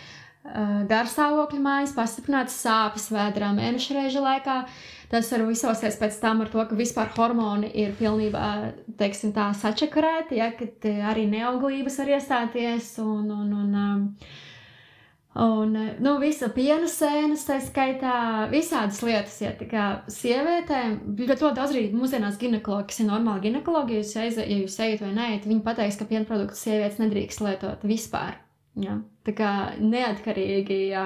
uh, garstāvokļu mājas, pastiprināti sāpes vēdrā mēneša reižu laikā. Tas var izpausties pēc tam ar to, ka vispār hormoni ir pilnībā, teiksim tā, sačakarēti, ja, kad arī neauglības var iestāties un, un, un, Un, nu, visa piena sēnas, tā skaitā, visādas lietas, ja tā kā sievietēm, ļoti ļoti daudz arī mūsdienās ginekologi, kas ir normāli ginekologi, ja jūs, ja jūs ejat vai neiet, viņi pateiks, ka piena produktu sievietes nedrīkst lietot vispār. Ja? Tā kā neatkarīgi, jā,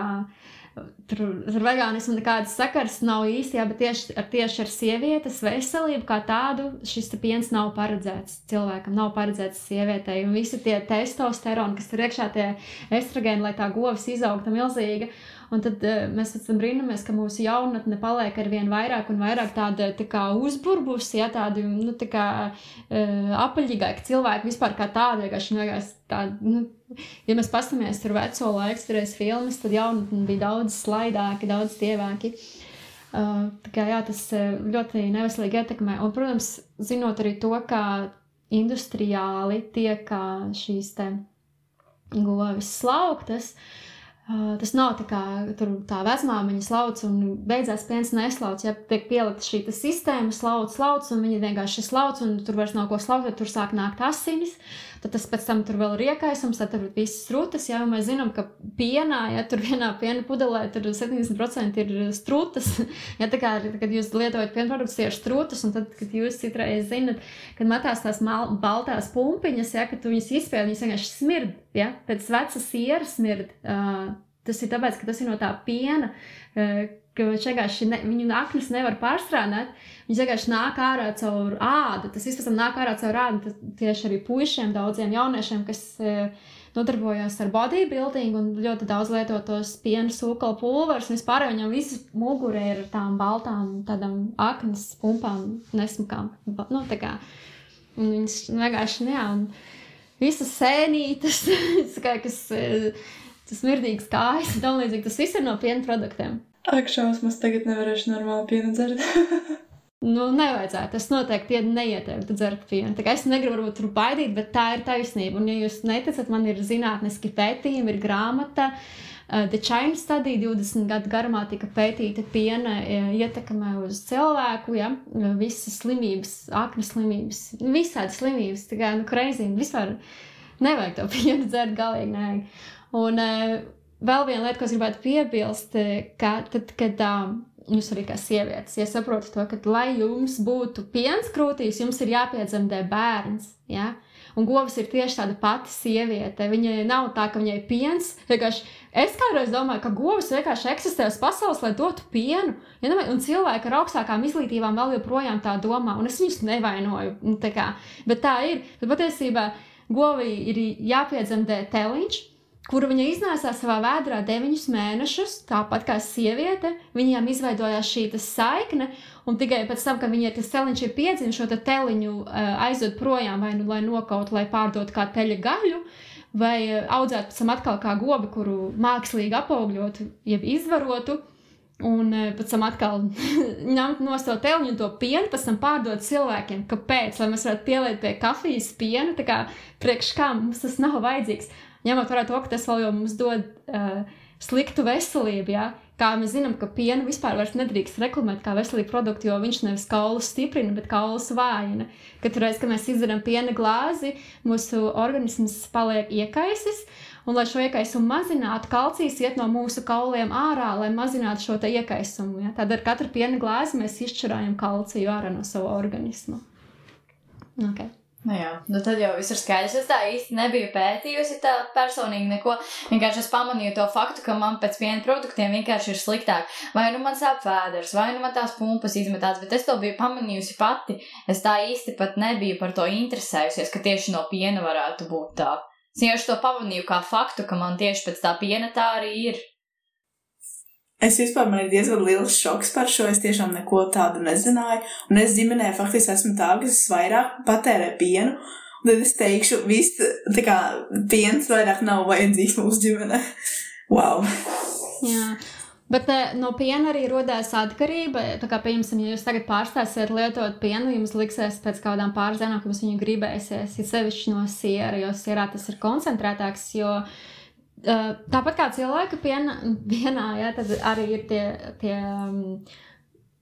tur ar vegānismu nekādas sakars nav īsti, jā, bet tieši ar, tieši ar sievietes veselību kā tādu šis piens nav paredzēts cilvēkam, nav paredzēts sievietei. Un visi tie testosteroni, kas ir iekšā tie estrogēni, lai tā govis izaugta milzīga. Un tad uh, mēs pēc tam brīnamies, ka mūsu jaunatne paliek ar vien vairāk un vairāk tāda tā kā uzburbus, ja tādi, nu, tā kā uh, apaļīgāki cilvēki vispār kā tādi, vienkārši vienkārši tādi, nu, ja mēs pastamies tur veco laiku, turēs filmas, tad jaunatni bija daudz slaidāki, daudz tievāki. Uh, tā kā, jā, tas ļoti neveselīgi ietekmē. Un, protams, zinot arī to, kā industriāli tiek šīs te govis slauktas, Uh, tas nav tā kā tur tā vecmāmiņa slauc un beidzās piens neslauc, ja tiek pielikta šī sistēma, slauc, slauc, un viņi vienkārši slauc, un tur vairs nav ko slaukt, tad tur sāk nākt asinis, tad tas pēc tam tur vēl ir iekaisums, tad tur visas strutas, ja, un mēs zinām, ka pienā, ja tur vienā piena pudelē, tur septiņdesmit procenti ir strutas, ja tā kā, kad jūs lietojat piena produktus, ir strutas, un tad, kad jūs citreiz zinat, kad matās tās mal, baltās pumpiņas, ja, kad tu viņas izspēj, viņas vienkārši smird, ja, pēc veca siera smird, uh, tas ir tāpēc, ka tas ir no tā piena, uh, ka vienkārši ne, viņu aknas nevar pārstrādāt, viņas vienkārši nāk ārā caur ādu, tas vispēc tam nāk ārā caur ādu, tas tieši arī puišiem, daudziem jauniešiem, kas uh, nodarbojās ar bodybuilding un ļoti daudz lieto tos piena sūkala pulverus, un vispār viņam visas mugurē ir tām baltām, tādām aknas pumpām, nesmukām, nu tā kā, un viņas vienkārši, jā, un visas sēnītas, kas, tas mirdīgs kājas, un tam līdzīgi, tas viss ir no piena produktiem. Ak, šausmas, tagad nevarēšu normāli pienu dzert. Nu, nevajadzētu, tas noteikti neieteiktu dzert pienu. Tā kā es negribu varbūt tur baidīt, bet tā ir taisnība. Un, ja jūs neticat, man ir zinātniski pētījumi, ir grāmata uh, The China Study, divdesmit gadu garumā tika pētīta piena ietekme uz cilvēku, ja, visas slimības, aknas slimības, visādi slimības, tā kā, nu, crazy, vispār nevajag to pienu dzert, galīgi nevajag. Un uh, vēl viena lieta, ko es gribētu piebilst, ka tad, kad uh, jūs arī kā sievietes, ja saprotat to, ka lai jums būtu piens krūtīs, jums ir jāpiedzemdē bērns, ja? Un govis ir tieši tāda pati sieviete. Viņa nav tā, ka viņai ir piens. Vienkārši es kādreiz domāju, ka govis vienkārši eksistē uz pasaules, lai dotu pienu. Ja, un cilvēki ar augstākām izglītībām vēl joprojām tā domā, un es viņus nevainoju. Tā kā, bet tā ir. Bet patiesībā govi ir jāpiedzemdē teliņš, kuru viņa iznēsā savā vēdrā deviņus mēnešus, tāpat kā sieviete. Viņām izveidojās šī saikne, un tikai pēc tam, kad viņa tas teliņš ir piedzimis, šo teliņu uh, aizdod projām, vai nu lai nokaut, lai pārdot kā teļa gaļu, vai uh, audzēt pēc tam atkal kā gobi, kuru mākslīgi apaugļotu, jeb izvarotu, un uh, pēc tam atkal ņemt no to teliņu un to pienu, pēc tam pārdot cilvēkiem. Kāpēc? Lai mēs varētu pieliet pie kafijas pienu, tā kā priekš kā mums tas nav vajadzīgs. Ņemot vērā to, ka tas vēl jau mums dod uh, sliktu veselību, ja? Kā mēs zinām, ka pienu vispār vairs nedrīkst reklamēt kā veselību produktu, jo viņš nevis kaulus stiprina, bet kaulus vājina. Katru reizi, kad mēs izdarām piena glāzi, mūsu organisms paliek iekaisis, un lai šo iekaisumu mazinātu, kalcijs iet no mūsu kauliem ārā, lai mazinātu šo te iekaisumu. Ja? Tad ar katru piena glāzi mēs izšķirājam kalciju ārā no savu organismu. Okay. Nu jā, nu tad jau viss ir skaidrs. Es tā īsti nebiju pētījusi tā personīgi neko. Vienkārši es pamanīju to faktu, ka man pēc piena produktiem vienkārši ir sliktāk. Vai nu man sāp vēders, vai nu man tās pumpas izmetās, bet es to biju pamanījusi pati. Es tā īsti pat nebiju par to interesējusies, ka tieši no piena varētu būt tā. Es vienkārši to pamanīju kā faktu, ka man tieši pēc tā piena tā arī ir. Es vispār man ir diezgan liels šoks par šo, es tiešām neko tādu nezināju, un es ģimenē faktiski esmu tā, ka es vairāk patērē pienu, un tad es teikšu, viss, tā kā piens vairāk nav vajadzīgs mūsu ģimenē. Wow! Jā, bet no piena arī rodās atkarība, tā kā, piemēram, ja jūs tagad pārstāsiet lietot pienu, jums liksies pēc kādām pāris dienām, ka jums viņu gribēsies, ir sevišķi no siera, jo sierā tas ir koncentrētāks, jo Uh, tāpat kā cilvēka piena, pienā, ja, tad arī ir tie, tie um,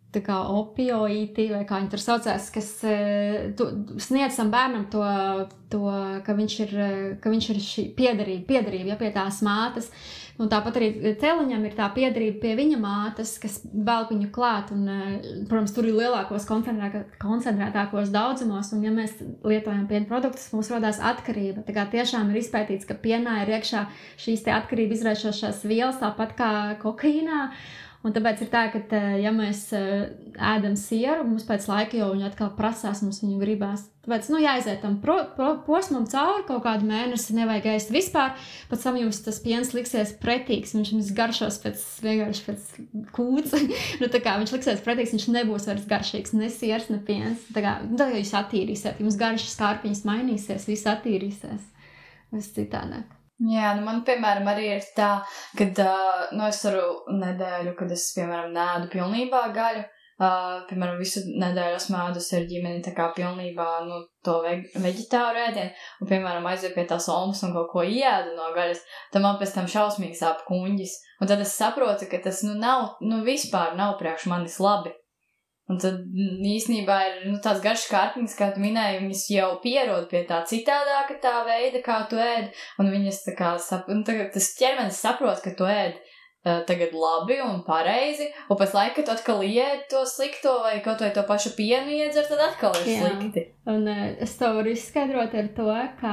tā kā opioīti, vai kā viņi tur saucās, kas tu, sniedz tam bērnam to, to ka viņš ir, ka viņš ir šī piederība, piederība, ja, pie tās mātes. Un tāpat arī celiņam ir tā piederība pie viņa mātes, kas velk viņu klāt, un, protams, tur ir lielākos koncentrētākos daudzumos, un ja mēs lietojam piena produktus, mums rodās atkarība. Tā kā tiešām ir izpētīts, ka pienā ir iekšā šīs te atkarība izraisošās vielas, tāpat kā kokaīnā. Un tāpēc ir tā, ka, ja mēs ēdam sieru, mums pēc laika jau viņu atkal prasās, mums viņu gribās. Tāpēc, nu, jāiziet tam pro, pro, posmam cauri kaut kādu mēnesi, nevajag ēst vispār, pēc tam jums tas piens liksies pretīgs, viņš jums garšos pēc, vienkārši pēc kūts, nu, tā kā viņš liksies pretīgs, viņš nebūs vairs garšīgs, ne siers, ne piens, tā kā, tā kā jūs attīrīsiet, jums garšas kārpiņas mainīsies, viss attīrīsies, viss citādāk. Jā, nu man, piemēram, arī ir tā, kad, uh, nu, es varu nedēļu, kad es, piemēram, nēdu pilnībā gaļu, uh, piemēram, visu nedēļu esmu ēdusi ar ģimeni tā kā pilnībā, nu, to ve veģetāru ēdienu, un, piemēram, aizveju pie tās olmas un kaut ko ieēdu no gaļas, tad man pēc tam šausmīgi sāp kuņģis, un tad es saprotu, ka tas, nu, nav, nu, vispār nav priekš manis labi. Un tad īstenībā ir, nu, tās garšas kārpiņas, kā tu minēji, viņas jau pierod pie tā citādāka tā veida, kā tu ēd, un viņas tā kā, sap, un tagad tas ķermenis saprot, ka tu ēd uh, tagad labi un pareizi, un pēc laika tu atkal ied to slikto, vai kaut vai to pašu pienu iedzer, tad atkal ir Jā. slikti. Un uh, es to varu izskaidrot ar to, ka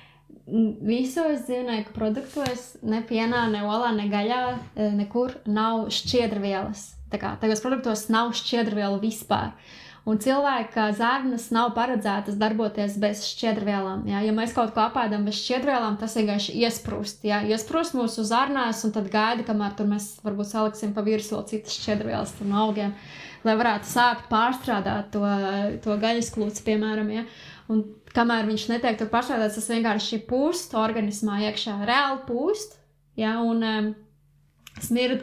visos dzīvnieku produktos, ne pienā, ne olā, ne gaļā, nekur nav šķiedrvielas. Tā kā tajos produktos nav šķiedrvielu vispār. Un cilvēka zarnas nav paredzētas darboties bez šķiedrvielām. Ja? Ja mēs kaut ko apēdam bez šķiedrvielām, tas vienkārši iesprūst. Ja? Iesprūst mūsu zarnās un tad gaida, kamēr tur mēs varbūt saliksim pa virsmu vēl citas šķiedrvielas no augiem, lai varētu sākt pārstrādāt to, to gaļas klūci, piemēram. Ja? Un kamēr viņš netiek tur pārstrādāts, tas vienkārši pūst organismā iekšā, reāli pūst. Ja? Un um, smird.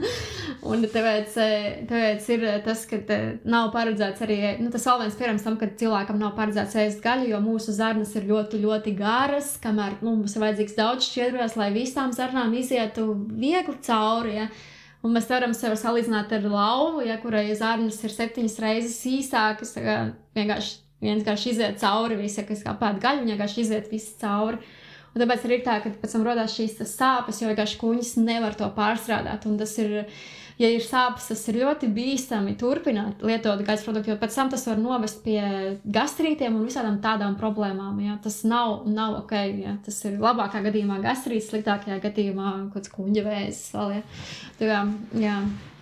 Un tāpēc, tāpēc ir tas, ka nav paredzēts arī, nu tas vēl viens pierams tam, ka cilvēkam nav paredzēts ēst gaļu, jo mūsu zarnas ir ļoti, ļoti garas, kamēr nu, mums ir vajadzīgs daudz šķiedrviels, lai visām zarnām izietu viegli cauri, ja. Un mēs varam sev salīdzināt ar lauvu, ja, kurai zarnas ir septiņas reizes īsākas, vienkārši viens garši iziet cauri, visi, kas kā pēt gaļu, viņa garši iziet visi cauri. Un tāpēc arī ir tā, ka pēc tam rodās šīs tas sāpes, jo vienkārši kuņas nevar to pārstrādāt. Un tas ir, ja ir sāpes, tas ir ļoti bīstami turpināt lietot gaļas produktu, jo pēc tam tas var novest pie gastrītiem un visādām tādām problēmām. Ja? Tas nav, nav ok, ja? Tas ir labākā gadījumā gastrīts, sliktākajā gadījumā kāds kuņģa vēzis vēl. Ja? Tā kā, jā.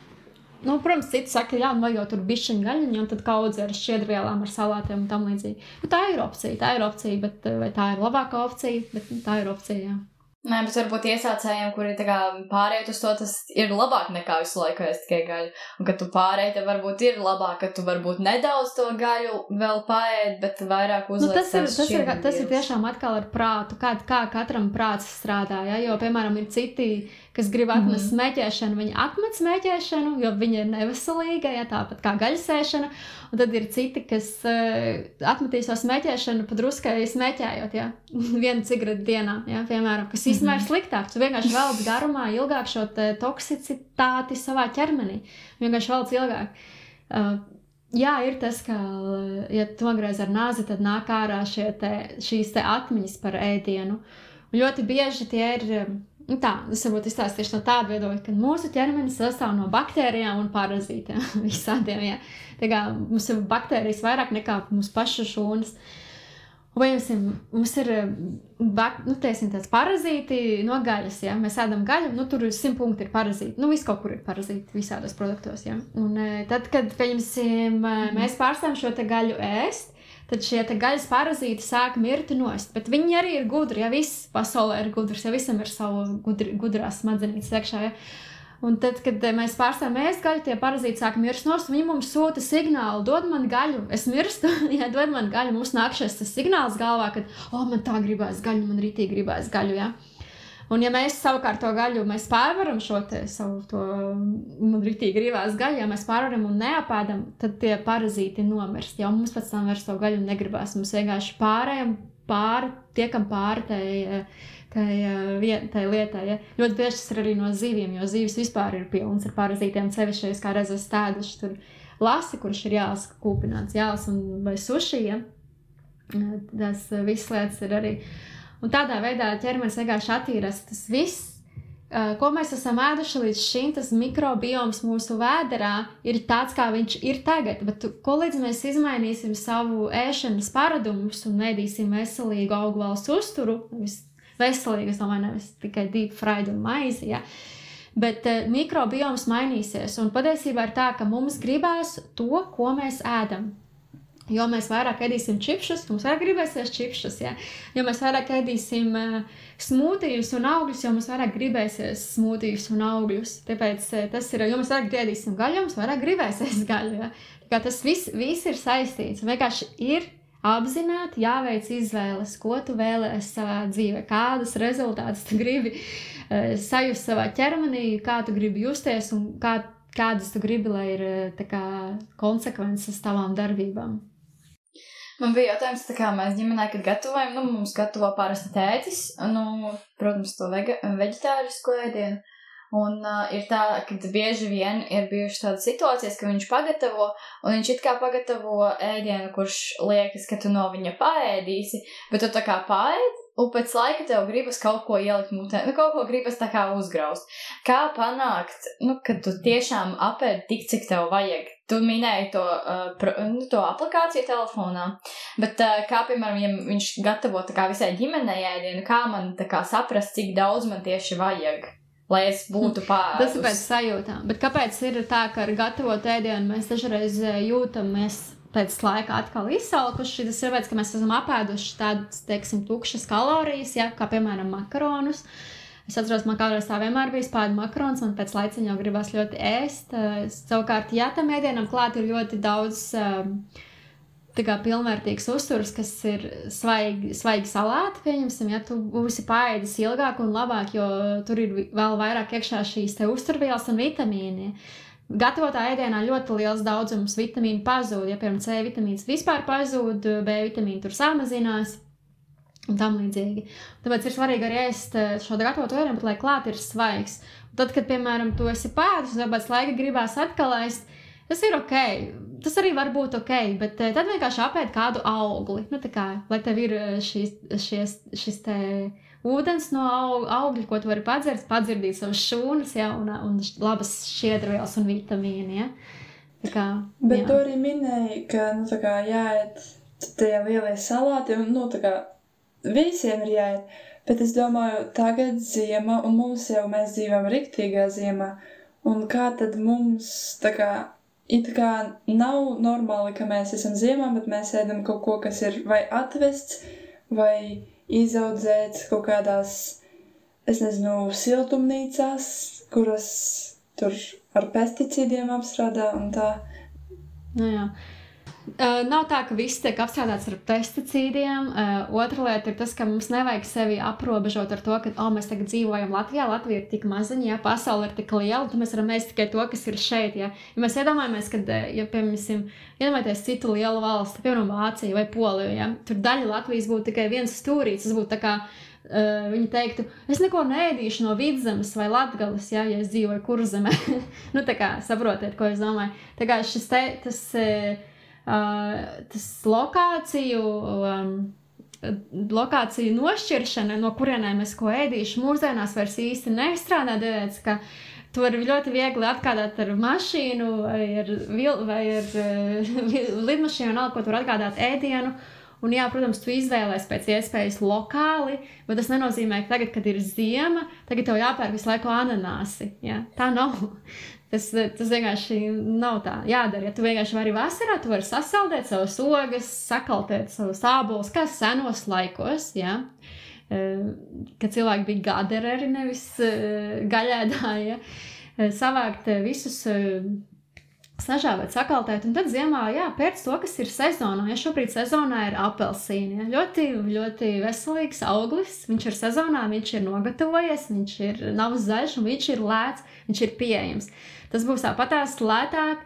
Nu, protams, citi saka, jā, vai jau tur bišķiņu gaļiņu, un tad kaudzi ar šķiedrvielām, ar salātiem un tam līdzīgi. Nu, tā ir opcija, tā ir opcija, bet vai tā ir labākā opcija, bet nu, tā ir opcija, jā. Nē, bet varbūt iesācējiem, kuri tā kā pārējot uz to, tas ir labāk nekā visu laiku ēst tikai gaļu. Un, kad tu pārēji, tad varbūt ir labāk, ka tu varbūt nedaudz to gaļu vēl paēd, bet vairāk uzliek nu, tas ir, tas, ir, šķiedrvielas. tas ir tiešām atkal ar prātu, kā, kā katram prāts strādā, ja? Jo, piemēram, ir citi, kas grib atmest mm-hmm. smēķēšanu, viņi atmet smēķēšanu, jo viņa ir neveselīga, ja? Tāpat kā gaļasēšana, un tad ir citi, kas uh, atmetīs to smēķēšanu pa druskai smēķējot, ja? Vienu cigareti dienā, ja? Piemēram, kas īstenībā ir sliktāk. Tu vienkārši velc garumā ilgāk šo toksicitāti savā ķermenī. Vienkārši velc ilgāk. Uh, jā, ir tas, ka, ja tu nogriez ar nāzi, tad nāk ārā šie te, šīs te atmiņas par ēdienu. Un ļoti bieži tie ir, nu tā, es varbūt izstāstīšu no tāda viedokļa, ka mūsu ķermenis sastāv no baktērijām un parazītiem. Visādiem, jā. Tā kā mums ir baktērijas vairāk nekā mūsu pašu šūnas. Vai jums ir, mums ir bak, nu, tiesim, tāds parazīti no gaļas, ja? Mēs ēdam gaļu, nu, tur simt punkti ir parazīti. Nu, viss kaut kur ir parazīti visādos produktos, ja? Un tad, kad, pieņemsim, mēs pārstāvam šo te gaļu ēst, tad šie te gaļas parazīti sāk mirt nost. Bet viņi arī ir gudri, ja viss pasaulē ir gudrs, ja visam ir savu gudri, gudrās smadzenītes iekšā, ja? Un tad, kad mēs pārstāvam ēst gaļu, tie parazīti sāk mirst nost, viņi mums sūta signālu, dod man gaļu, es mirstu, ja dod man gaļu, mums nāk šis tas signāls galvā, ka, o, oh, man tā gribās gaļu, man rītīgi gribās gaļu, ja. Un ja mēs savukārt to gaļu, mēs pārvaram šo te savu to, man rītīgi gribās gaļu, ja mēs pārvaram un neapēdam, tad tie parazīti nomirst, ja mums pēc tam vairs to gaļu negribās, mums vienkārši pārējam pāri, tiekam pāri tai, tai, tai lietai, ja. Ļoti bieži tas ir arī no zivīm, jo zivis vispār ir pilns ar parazītiem, sevišķi, kā reizes tēduši tur lasi, kurš ir jālas kūpināts, jālas un vai suši, ja? Tas viss lietas ir arī. Un tādā veidā ķermenis vienkārši attīrās. Tas viss, ko mēs esam ēduši līdz šim, tas mikrobioms mūsu vēderā ir tāds, kā viņš ir tagad. Bet ko līdz mēs izmainīsim savu ēšanas paradumus un ēdīsim veselīgu augvalsts uzturu, veselīgi, es domāju, nevis tikai deep fried un maizi, ja? Bet uh, mikrobioms mainīsies, un patiesībā ir tā, ka mums gribās to, ko mēs ēdam. Jo mēs vairāk ēdīsim čipšus, mums vairāk gribēsies čipšus, ja? Jo mēs vairāk ēdīsim uh, smūtijus un augļus, jo mums vairāk gribēsies smūtijus un augļus. Tāpēc uh, tas ir, jo mēs vairāk ēdīsim gaļu, mums vairāk gribēsies gaļu, ja? Tā kā tas viss, viss ir saistīts, un vienkārši ir apzināti jāveic izvēles, ko tu vēlēsi savā dzīvē, kādus rezultātus tu gribi uh, sajust savā ķermenī, kā tu gribi justies un kā, kādas tu gribi, lai ir tā kā konsekvences tavām darbībām. Man bija jautājums, tā kā mēs ģimenē, kad gatavojam, nu, mums gatavo parasti tētis, nu, protams, to vega, veģetārisko ēdienu. Un uh, ir tā, ka bieži vien ir bijušas tādas situācijas, ka viņš pagatavo, un viņš it kā pagatavo ēdienu, kurš liekas, ka tu no viņa paēdīsi, bet tu tā kā paēdi, un pēc laika tev gribas kaut ko ielikt mutē, nu, kaut ko gribas tā kā uzgraust. Kā panākt, nu, kad tu tiešām apēdi tik, cik tev vajag? Tu minēji to, uh, pro, nu, to aplikāciju telefonā, bet uh, kā, piemēram, ja viņš gatavo tā kā visai ģimenei ēdienu, kā man tā kā saprast, cik daudz man tieši vajag? Lai es būtu pārus. Tas ir pēc sajūtām. Bet kāpēc ir tā, ka ar gatavot ēdienu mēs dažreiz jūtamies pēc laika atkal izsalkuši? Tas ir pēc, ka mēs esam apēduši tādas, teiksim, tukšas kalorijas, ja, kā piemēram makaronus. Es atceros, man kādreiz tā vienmēr bija spēda makaronas, man pēc laiciņa jau gribās ļoti ēst. Savukārt, ja tam ēdienam klāt ir ļoti daudz tā kā pilnvērtīgs uzturs, kas ir svaigi, svaigi salāti, pieņemsim, ja tu būsi paēdis ilgāk un labāk, jo tur ir vēl vairāk iekšā šīs te uzturvielas un vitamīni. Gatavotā ēdienā ļoti liels daudzums vitamīnu pazūd, ja piemēram C vitamīns vispār pazūd, B vitamīni tur samazinās un tam līdzīgi. Tāpēc ir svarīgi arī ēst šo gatavotu ēdienu, bet lai klāt ir svaigs. Un tad, kad, piemēram, tu esi pēdus un tāpēc laika gribās atkal ēst, tas ir ok. Tas arī var būt ok, bet tad vienkārši apēd kādu augli. Nu, tā kā, lai tev ir šis, šis, šis te ūdens no aug, augļa, ko tu vari padzert, padzirdīt savas šūnas, ja, un, un labas šķiedrvielas un vitamīni, ja. Tā kā, bet jā. tu arī minēji, ka, nu, tā kā jāiet tie lielie salāti, un, nu, tā kā visiem ir jāiet. Bet es domāju, tagad ziema, un mums jau mēs dzīvojam riktīgā ziemā, un kā tad mums, tā kā, it kā nav normāli, ka mēs esam ziemā, bet mēs ēdam kaut ko, kas ir vai atvests, vai izaudzēts kaut kādās, es nezinu, siltumnīcās, kuras tur ar pesticīdiem apstrādā un tā. Nu jā. Uh, nav tā, ka viss tiek apstrādāts ar pesticīdiem. Uh, otra lieta ir tas, ka mums nevajag sevi aprobežot ar to, ka oh, mēs tagad dzīvojam Latvijā, Latvija ir tik maziņa, ja pasaule ir tik liela, tad mēs varam ēst tikai to, kas ir šeit. Ja, ja mēs iedomājamies, kad, ja piemēram, iedomājieties citu lielu valsti, piemēram Vāciju vai Poliju, ja, tur daļa Latvijas būtu tikai viens stūrīts, tas būtu tā kā Uh, viņi teiktu, es neko neēdīšu no Vidzemes vai Latgales, ja, ja es dzīvoju Kurzemē. Nu, tā kā, saprotiet, ko es domāju. Tā kā šis te, tas, uh, tas lokāciju, um, lokāciju nošķiršana, no kurienēm es ko ēdīšu, mūsdienās vairs īsti nestrādā, tāpēc, ka tu vari ļoti viegli atgādāt ar mašīnu vai ar, vai ar uh, lidmašīnu un alko, tu vari atgādāt ēdienu. Un jā, protams, tu izvēlēs pēc iespējas lokāli, bet tas nenozīmē, ka tagad, kad ir ziema, tagad tev jāpērk visu laiku ananāsi. Ja? Tā nav. Tas, tas vienkārši nav tā jādara. Ja tu vienkārši vari vasarā, tu vari sasaldēt savas ogas, sakaltēt savas ābolus, kā senos laikos, ja? Kad cilvēki bija gadereri, nevis gaļēdāji, ja? Savākt visus sažāvēt, sakaltēt, un tad ziemā, jā, pēc to, kas ir sezonā. Ja šobrīd sezonā ir apelsīni, ja, ļoti, ļoti veselīgs auglis, viņš ir sezonā, viņš ir nogatavojies, viņš ir nav zaļš, un viņš ir lēts, viņš ir pieejams. Tas būs tāpatās lētāk,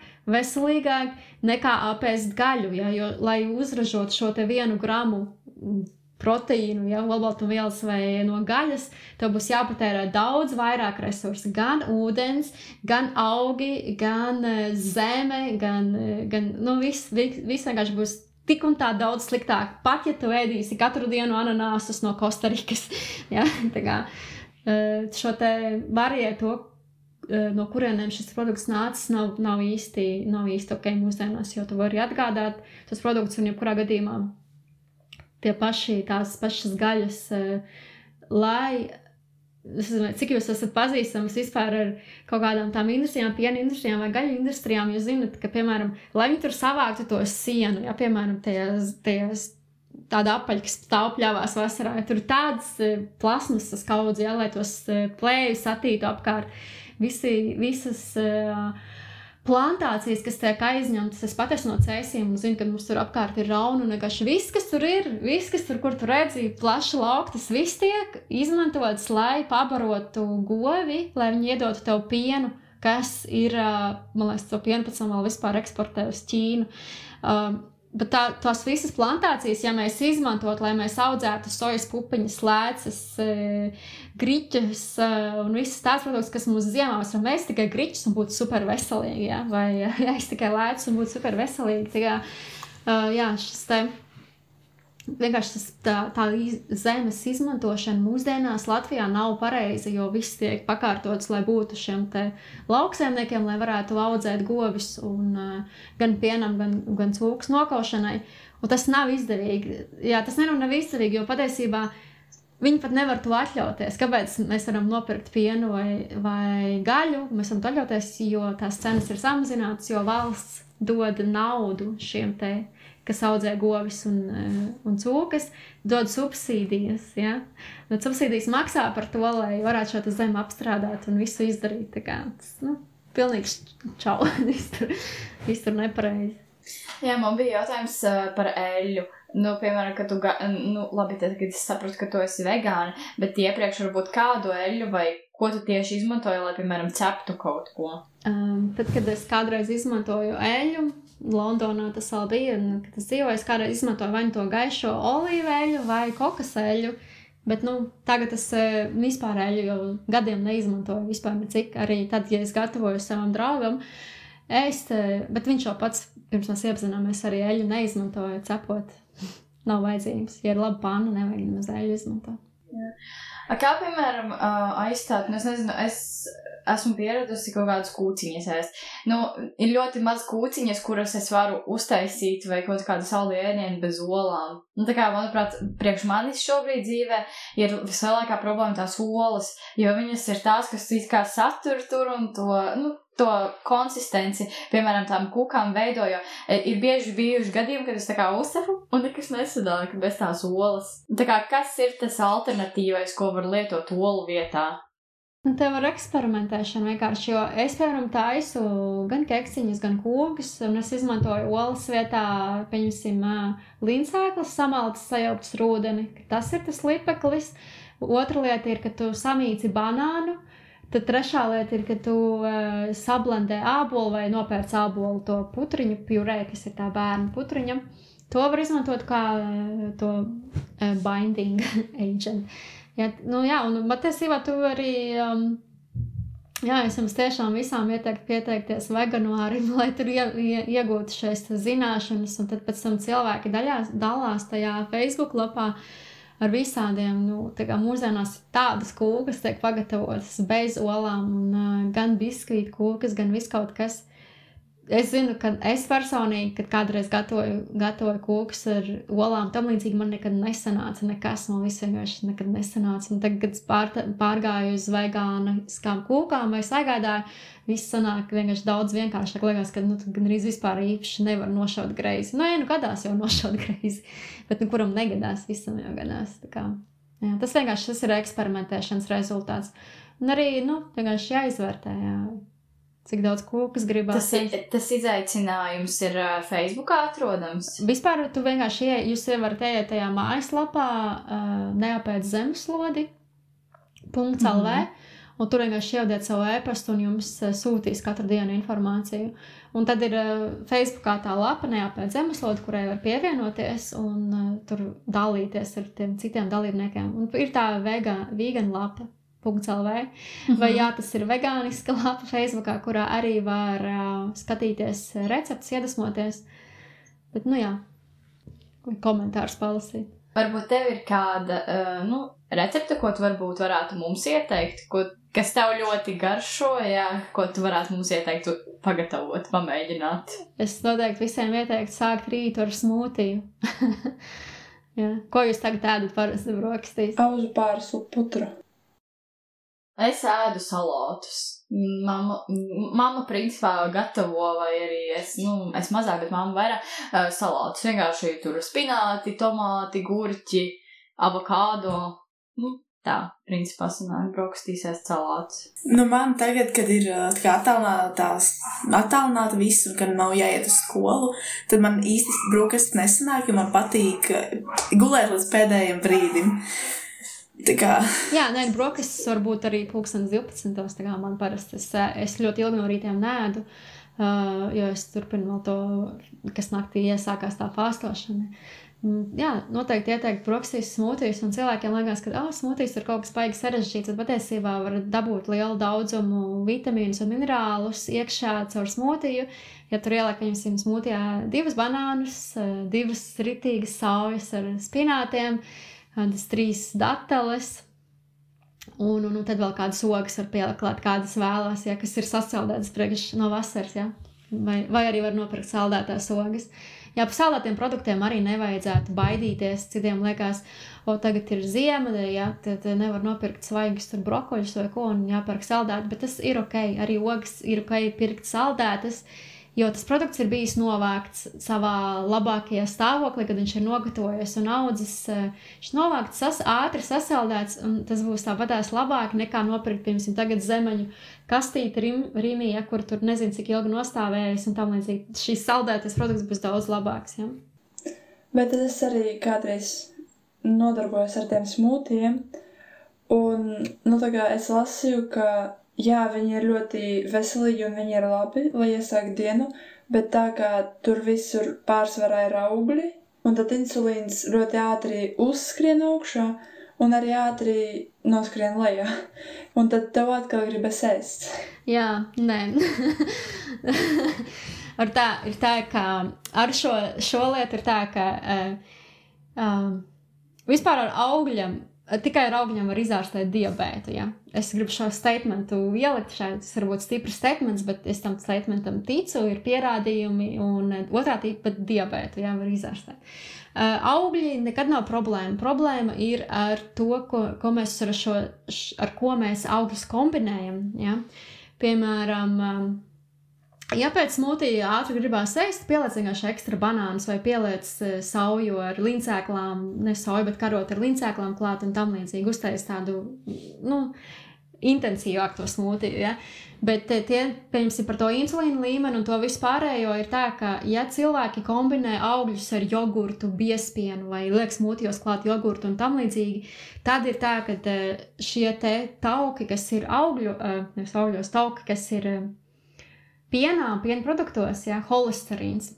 veselīgāk nekā apēst gaļu, ja, jo, lai uzražot šo te vienu gramu proteīnu, ja, olbaltumvielas vai no gaļas, tev būs jāpatērē daudz vairāk resursu. Gan ūdens, gan augi, gan zeme, gan, gan nu, viss vis, vis vienkārši būs tik un tā daudz sliktāk. Pat, ja tu ēdīsi katru dienu ananāsus no Kostarikas, ja, tā kā šo te varietu, no kurieniem šis produkts nācis, nav, nav īsti, nav īsti ok mūsdienās, jo tu vari atgādāt tos produktus un jebkurā gadījumā tie paši, tās pašas gaļas, lai, es nezinu, cik jūs esat pazīstams vispār ar kaut kādām tām industrijām, piena industrijām vai gaļu industrijām, jūs zinat, ka, piemēram, lai viņi tur savāktu to sienu, ja, piemēram, tajās, tajās tāda apaļa, kas stāv pļāvās vasarā, ja tur tādas plasmasas kaudzi, ja, lai tos plējus satītu apkārt. Visi, visas uh, plantācijas, kas tiek aizņemtas, es pat esmu no Cēsiem un zinu, ka mums tur apkārt ir rauna un vienkārši viss, kas tur ir, viss, kas tur, kur tu redzi, plaša lauka, tas viss tiek izmantots, lai pabarotu govi, lai viņi iedotu tev pienu, kas ir, uh, man liekas, to pienu pēc tam vēl vispār eksportē uz Ķīnu. Uh, Bet tā, tās visas plantācijas, ja mēs izmantot, lai mēs audzētu sojas pupiņas, lēcas, griķus un visas tās produktus, kas mums ziemā, mēs varam ēst tikai griķus un būt super veselīgi, ja? Vai ēst tikai lēcas un būt super veselīgi. Tā kā, jā, šis te vienkārši tas, tā, tā zemes izmantošana mūsdienās Latvijā nav pareiza, jo viss tiek pakārtots, lai būtu šiem te lauksaimniekiem, lai varētu audzēt govis un uh, gan pienam, gan, gan cūkas nokaušanai. Un tas nav izdevīgi. Jā, tas nav, nav izdevīgi, jo patiesībā viņi pat nevar to atļauties. Kāpēc mēs varam nopirkt pienu vai, vai gaļu? Mēs varam to atļauties, jo tās cenas ir samazinātas, jo valsts dod naudu šiem te, kas audzē govis un, un cūkas, dod subsīdijas, ja? Dod subsīdijas maksā par to, lai varētu šo zemi apstrādāt un visu izdarīt. Tā kā, tas, nu, pilnīgs čau, viss tur, viss tur nepareizi. Jā, man bija jautājums uh, par eļļu. Nu, piemēram, ka tu, ga... nu, labi, tad, kad es sapratu, ka tu esi vegāni, bet iepriekš varbūt kādu eļļu vai ko tu tieši izmantoji, lai, piemēram, ceptu kaut ko? Um, tad, kad es kādreiz izmantoju eļļu, Londonā tas vēl bija, un, kad es dzīvoju, es kādreiz izmantoju vai to gaišo olīveļu vai kokaseļu, bet, nu, tagad es vispār eļļu jau gadiem neizmantoju, vispār necik, arī tad, ja es gatavoju savam draugam, ēst, bet viņš jau pats, pirms mēs iepazināmies, arī eļļu neizmantoja cepot. Nav vajadzības. Ja ir laba panna, nevajag nemaz eļļu izmantot. Jā. Kā, piemēram, aizstāt, nu, es nezinu, es esmu pieradusi kaut kādas kūciņas ēst. Nu, ir ļoti maz kūciņas, kuras es varu uztaisīt vai kaut kādu saldu ēdienu bez olām. Nu, tā kā, manuprāt, priekš manis šobrīd dzīvē ir vislielākā problēma tās olas, jo viņas ir tās, kas it kā satur tur un to, nu, to konsistenci, piemēram, tām kūkām veido, jo ir bieži bijuši gadījumi, kad es tā kā uzcepu un nekas nesadāk bez tās olas. Tā kā, kas ir tas alternatīvais, ko var lietot olu vietā? Un tev ar eksperimentēšanu vienkārši, jo es, piemēram, taisu gan keksiņas, gan kūkas, un es izmantoju olas vietā, pieņemsim, līnsēklas samaltas sajauktas ar ūdeni, ka tas ir tas lipeklis. Otra lieta ir, ka tu samīci banānu. Tad trešā lieta ir, ka tu uh, sablendē ābolu vai nopērc ābolu to putriņu pjurē, kas ir tā bērnu putriņa. To var izmantot kā uh, to uh, binding agent. Ja, nu jā, un patiesībā tu arī, um, jā, es jums tiešām visām ieteikt pieteikties veganuārim, lai tur ie, ie, iegūtu šeit zināšanas, un tad pēc tam cilvēki daļās, dalās tajā Facebook lapā ar visādiem, nu, tā kā mūsdienās tādas kūkas tiek pagatavotas bez olām, un uh, gan biskvītu kūkas, gan viss kaut kas. Es zinu, ka es personīgi, kad kādreiz gatavoju, gatavoju kūkas ar olām, tam līdzīgi man nekad nesanāca nekas, man viss vienkārši nekad nesanāca. Un tagad, kad es pār, pārgāju uz vegāniskām kūkām vai sagādāju, viss sanāk vienkārši daudz vienkāršāk. Liekas, ka, nu, gan arī vispār īpaši nevar nošaut greizi. Nu, ja nu gadās jau nošaut greizi, bet nu, kuram negadās, visam jau gadās. Tā kā, jā, tas vienkārši tas ir eksperimentēšanas rezultāts. Un arī, nu, vienkārši jāizvērtē, jā. Cik daudz kūkas gribās. Tas, tas izaicinājums ir uh, Facebookā atrodams? Vispār tu vienkārši, ie, jūs varat ieiet tajā mājaslapā uh, neapēc zemeslodi punkt el vē, un tur vienkārši ievadiet savu e-pastu un jums sūtīs katru dienu informāciju. Un tad ir Facebookā tā lapa Neapēd zemeslodes, kurai var pievienoties un uh, tur dalīties ar tiem citiem dalībniekiem. Un ir tā vega, vegan lapa, .lv, mm-hmm. vai jā, tas ir vegāniska lapa Facebookā, kurā arī var uh, skatīties receptus, iedvesmoties. Bet, nu jā, komentārus palasīt. Varbūt tev ir kāda, uh, nu, recepte, ko tu varbūt varētu mums ieteikt, ko, kas tev ļoti garšo, jā, ko tu varētu mums ieteikt pagatavot, pamēģināt? Es noteikti visiem ieteiktu sākt rītu ar smūtiju. Jā. Ko jūs tagad ēdat parasti brokastīs? Auzu pārsu putru. Es ēdu salātus. Mama, mama principā gatavo, vai arī es, nu, es mazāk, bet mama vairāk uh, salātus. Vienkārši tur spināti, tomāti, gurķi, avokādo. Nu, tā, principā sanāk brokastīs ēst salātus. Nu, man tagad, kad ir tā kā attālinātās, attālināta viss un kad nav jāiet uz skolu, tad man īsti brokastis nesanāk, jo man patīk gulēt līdz pēdējiem brīdim. Tā kā... Jā, nē, brokastis var būt arī pulkstens divpadsmitos, tā kā man parasti. Es, es ļoti ilgi no rītiem nēdu, uh, jo es turpinu vēl to, kas naktī iesākās tā fāstošana. Jā, noteikti ieteikt brokastīs smūtijas, un cilvēkiem liekas, ka, ah, oh, smūtijas ir kaut kas baigi sarežģīts, tad patiesībā var dabūt lielu daudzumu vitamīnus un minerālus iekšā caur smūtiju. Ja tur ieliek, viņam smūtijā divas banānus, divas ritīgas saujas ar spinātiem, kādas trīs dateles, un, un, un tad vēl kādas ogas var pielikt klāt, kādas vēlās, ja, kas ir sasaldētas priekš no vasaras, ja, vai, vai arī var nopirkt saldētās ogas. Jā, par saldētiem produktiem arī nevajadzētu baidīties, citiem liekas, o, tagad ir ziema, ja, tad nevar nopirkt svaigus tur brokoļus vai ko, un jāpērk saldēt, bet tas ir ok, arī ogas ir ok pirkt saldētas, jo tas produkts ir bijis novākts savā labākajā stāvoklī, kad viņš ir nogatavojies un audzis. Viņš novākts sas, ātri sasaldēts, un tas būs tāpatās labāk nekā nopirkt, piemēram, tagad zemeņu kastīti rim, Rīmī, ja, kur tur nezinu, cik ilgi nostāvējas, un tam līdzīgi šīs saldētais produkts būs daudz labāks. Ja? Bet es arī kādreiz nodarbojos ar tiem smūtiem, un, nu, tā kā es lasīju, ka jā, viņi ir ļoti veselīgi un viņi ir labi, lai iesāk dienu, bet tā kā tur visur pārsvarā ir augļi, un tad insulīns ļoti ātri uzskrien augšā un arī ātri noskrien lejā. Un tad tev atkal gribas ēst. Jā, nē. ar tā, ir tā, ka ar šo, šo lietu ir tā, ka uh, uh, vispār ar augļiem, tikai ar augļiem var izārstēt diabētu, ja. Es gribu šo statementu ielikt šeit, tas varbūt stiprs statements, bet es tam statementam ticu, ir pierādījumi, un otrā tipa diabētu, ja, var izārstēt. Uh, augļi nekad nav problēma. Problēma ir ar to, ko, ko mēs ar, šo, ar ko mēs augļus kombinējam, ja. Piemēram, um, ja pēc smūtija ātri gribās ēst, pieliec vienkārši ekstra banānus vai pieliec uh, sauju ar lincēklām, ne sauju, bet karot ar lincēklām klāt un tam līdzīgi uztais tādu, nu, intensīvāk to smūtiju, ja. Bet tie, pieņemsim par to insulīnu līmeni un to vispārējo ir tā, ka ja cilvēki kombinē augļus ar jogurtu, biespienu vai liek smūtijos klāt jogurtu un tam līdzīgi, tad ir tā, ka šie te tauki, kas ir augļu, nevis augļos, tauki, kas ir pienā, piena produktos, ja, holesterīns.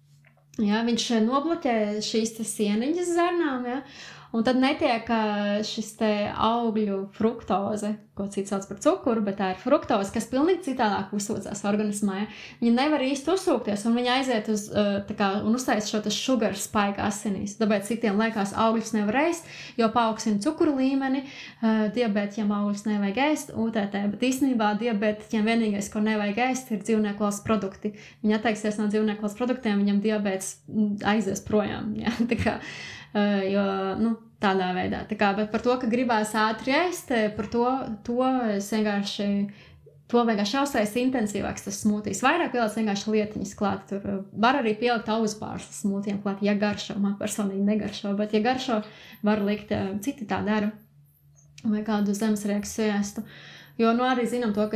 Ja, viņš nobloķē šīs sieniņas zarnām, ja, un tad netiek šis te augļu fruktoze, ko cits sauc par cukuru, bet tā ir fruktoze, kas pilnīgi citādāk uzsūcās organismā. Ja. Viņa nevar īsti uzsūkties, un viņa aiziet uz, tā kā, un uztais šo tas sugar spike asinīs. Tāpēc citiem liekas augļus nevar ēst, jo paaugstina cukuru līmeni, diabētiķiem augļus nevajag ēst, U T T, bet īstenībā diabētiķiem vienīgais, ko nevajag ēst, ir dzīvnieku valsts produkti. Viņa atteiksies no dzīvnieku valsts produktiem, viņam diabēts aizies projām. Ja. Tā kā, Uh, jo, nu, tādā veidā. Tā kā, bet par to, ka gribās ātri ēst, par to, to es vienkārši, to vienkārši jāuztais intensīvāks tas smūtijs. Vairāk pieliec vienkārši lietiņas klāt. Tur var arī pielikt auzpārslas smūtiem klāt, ja garšo. Man personīgi negaršo, bet ja garšo, var likt, citi tā dara. Vai kādu zemesrieku sviestu. Jo, nu, arī zinām to, ka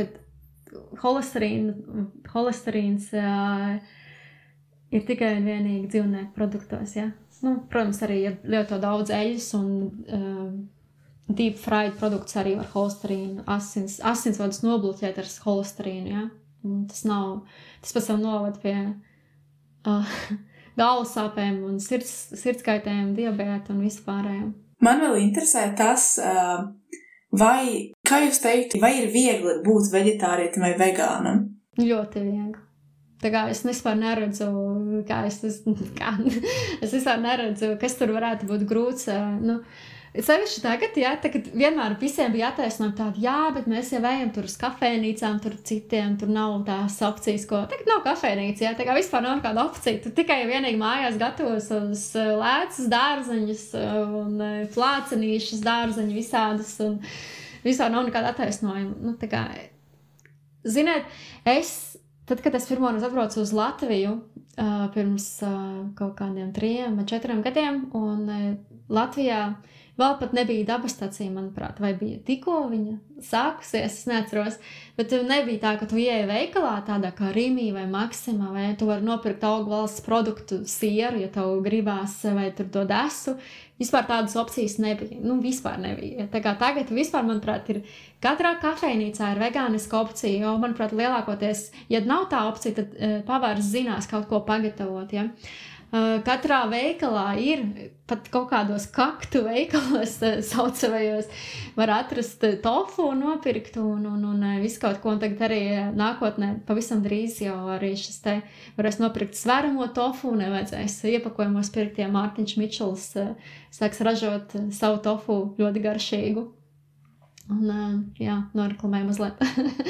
holesterīna, holesterīns uh, ir tikai un vienīgi dzīvnieku produktos, ja. Nu, protams, arī ir lieto daudz eļas un uh, deep fried produkts arī ar holesterīnu, asins, asinsvadus nobloķēt ar holesterīnu, ja? Un tas nav, tas pēc tam novad pie uh, galvas sāpēm un sirds, sirdskaitēm, diabēta un vispārējiem. Man vēl interesē tas, uh, vai, kā jūs teiktu, vai ir viegli būt veģetārietim vai vegānam? Ļoti viegli. Tā kā es vispār neredzu, kā es, kā, es vispār neredzu, kas tur varētu būt grūts. Nu, sevišķi tagad, jā, tagad vienmēr visiem bija attaisnojumi tādi, jā, bet mēs jau ejam tur uz kafēnīcām, tur citiem, tur nav tās opcijas, ko, tagad nav kafēnīca, jā, tā kā vispār nav kāda opcija, tu tikai vienīgi mājās gatavos uz lēcas dārzeņus un flācenīšas dārzeņu visādas un vispār nav nekāda attaisnojuma. Nu, tā kā, ziniet, es tad, kad es pirmoreiz atbraucu uz Latviju uh, pirms uh, kaut kādiem trījiem vai četriem gadiem, un uh, Latvijā vēl pat nebija dabastacija, manuprāt, vai bija tikko viņa sākusies, es neatceros, bet nebija tā, ka tu ieeji veikalā tādā kā Rīmī vai Maksimā, vai tu vari nopirkt augu valsts produktu sieru, ja tev gribās, vai tur to desu. Vispār tādas opcijas nebija. Nu, vispār nebija. Tā kā tagad vispār, manuprāt, ir katrā kafejnīcā ir vegāniska opcija, jo, manuprāt, lielākoties, ja nav tā opcija, tad uh, pavārs zinās kaut ko pagatavot, ja. Uh, katrā veikalā ir, pat kaut kādos kaktu veikalos uh, saucamajos, var atrast uh, tofu nopirkt un, un, un uh, visu kaut ko, un tagad arī uh, nākotnē pavisam drīz jau arī šis te varēs nopirkt sveramo tofu, nevajadzēs iepakojumos pirkt, ja Mārtiņš Mičels uh, sāks ražot uh, savu tofu ļoti garšīgu. Un, uh, jā, noreklamē mazliet.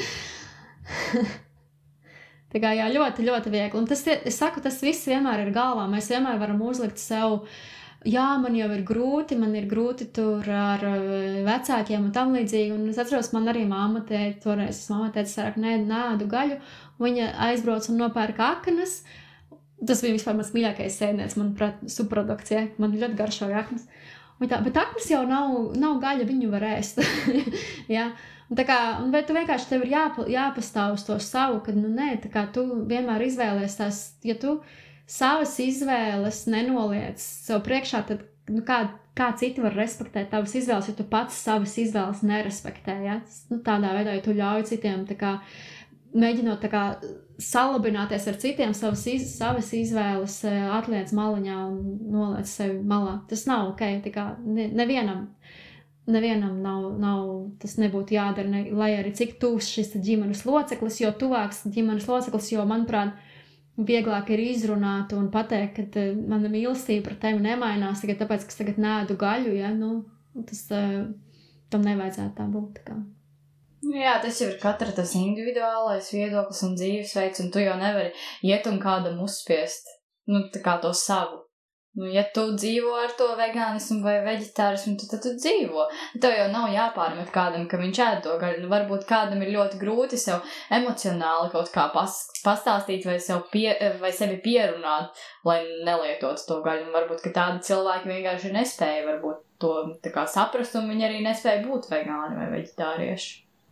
Tā kā jā, ļoti, ļoti viegli. Un tas, es saku, tas viss vienmēr ir galvā. Mēs vienmēr varam uzlikt sev, jā, man jau ir grūti, man ir grūti tur ar vecākiem un tam līdzīgi. Un es atceros, man arī māma teica, toreiz es māma teica, sarāk, nē, nēdu gaļu. Viņa aizbrauc un nopērka aknas. Tas bija vispār mans mīļākais sēdnieks, manuprāt, subprodukts, ja? Man ļoti garšoja aknas. Un tā, bet aknas jau nav, nav gaļa, viņu var ēst. Ja? Un tā kā, un bet tu vienkārši tev ir jāpa, jāpastāv uz to savu, kad, nu, nē, tā kā tu vienmēr izvēlies tās, ja tu savas izvēles nenoliec sev priekšā, tad, nu, kā, kā citi var respektēt tavas izvēles, ja tu pats savas izvēles nerespektē, ja? Nu, tādā veidā, ja tu ļauj citiem, tā kā, mēģinot, tā kā, salabināties ar citiem, savas, iz, savas izvēles atliec maliņā un noliec sevi malā. Tas nav ok, tā kā, ne, nevienam. Nevienam nav, nav, tas nebūtu jādara, ne, lai arī cik tuvs šis ģimenes loceklis, jo tuvāks ģimenes loceklis, jo, manuprāt, vieglāk ir izrunāt un pateikt, ka mana mīlestība par tevi nemainās, tikai tāpēc, ka es tagad nēdu gaļu, ja, nu, tas uh, tam nevajadzētu tā būt. Tā kā. Jā, tas jau ir katra tas individuālais viedoklis un dzīvesveids, un tu jau nevari iet un kādam uzspiest, nu, tā kā to savu. Nu, ja tu dzīvo ar to vegānismu vai veģetārismu, tad, tad tu dzīvo. Tev jau nav jāpārmet kādam, ka viņš ēd to gaļu. Nu, varbūt kādam ir ļoti grūti sev emocionāli kaut kā pas, pastāstīt vai, sev pie, vai sevi pierunāt, lai nelietotu to gaļu. Un varbūt, ka tādi cilvēki vienkārši nespēja varbūt to tā kā saprast, un viņi arī nespēja būt vegāni vai veģetārieši.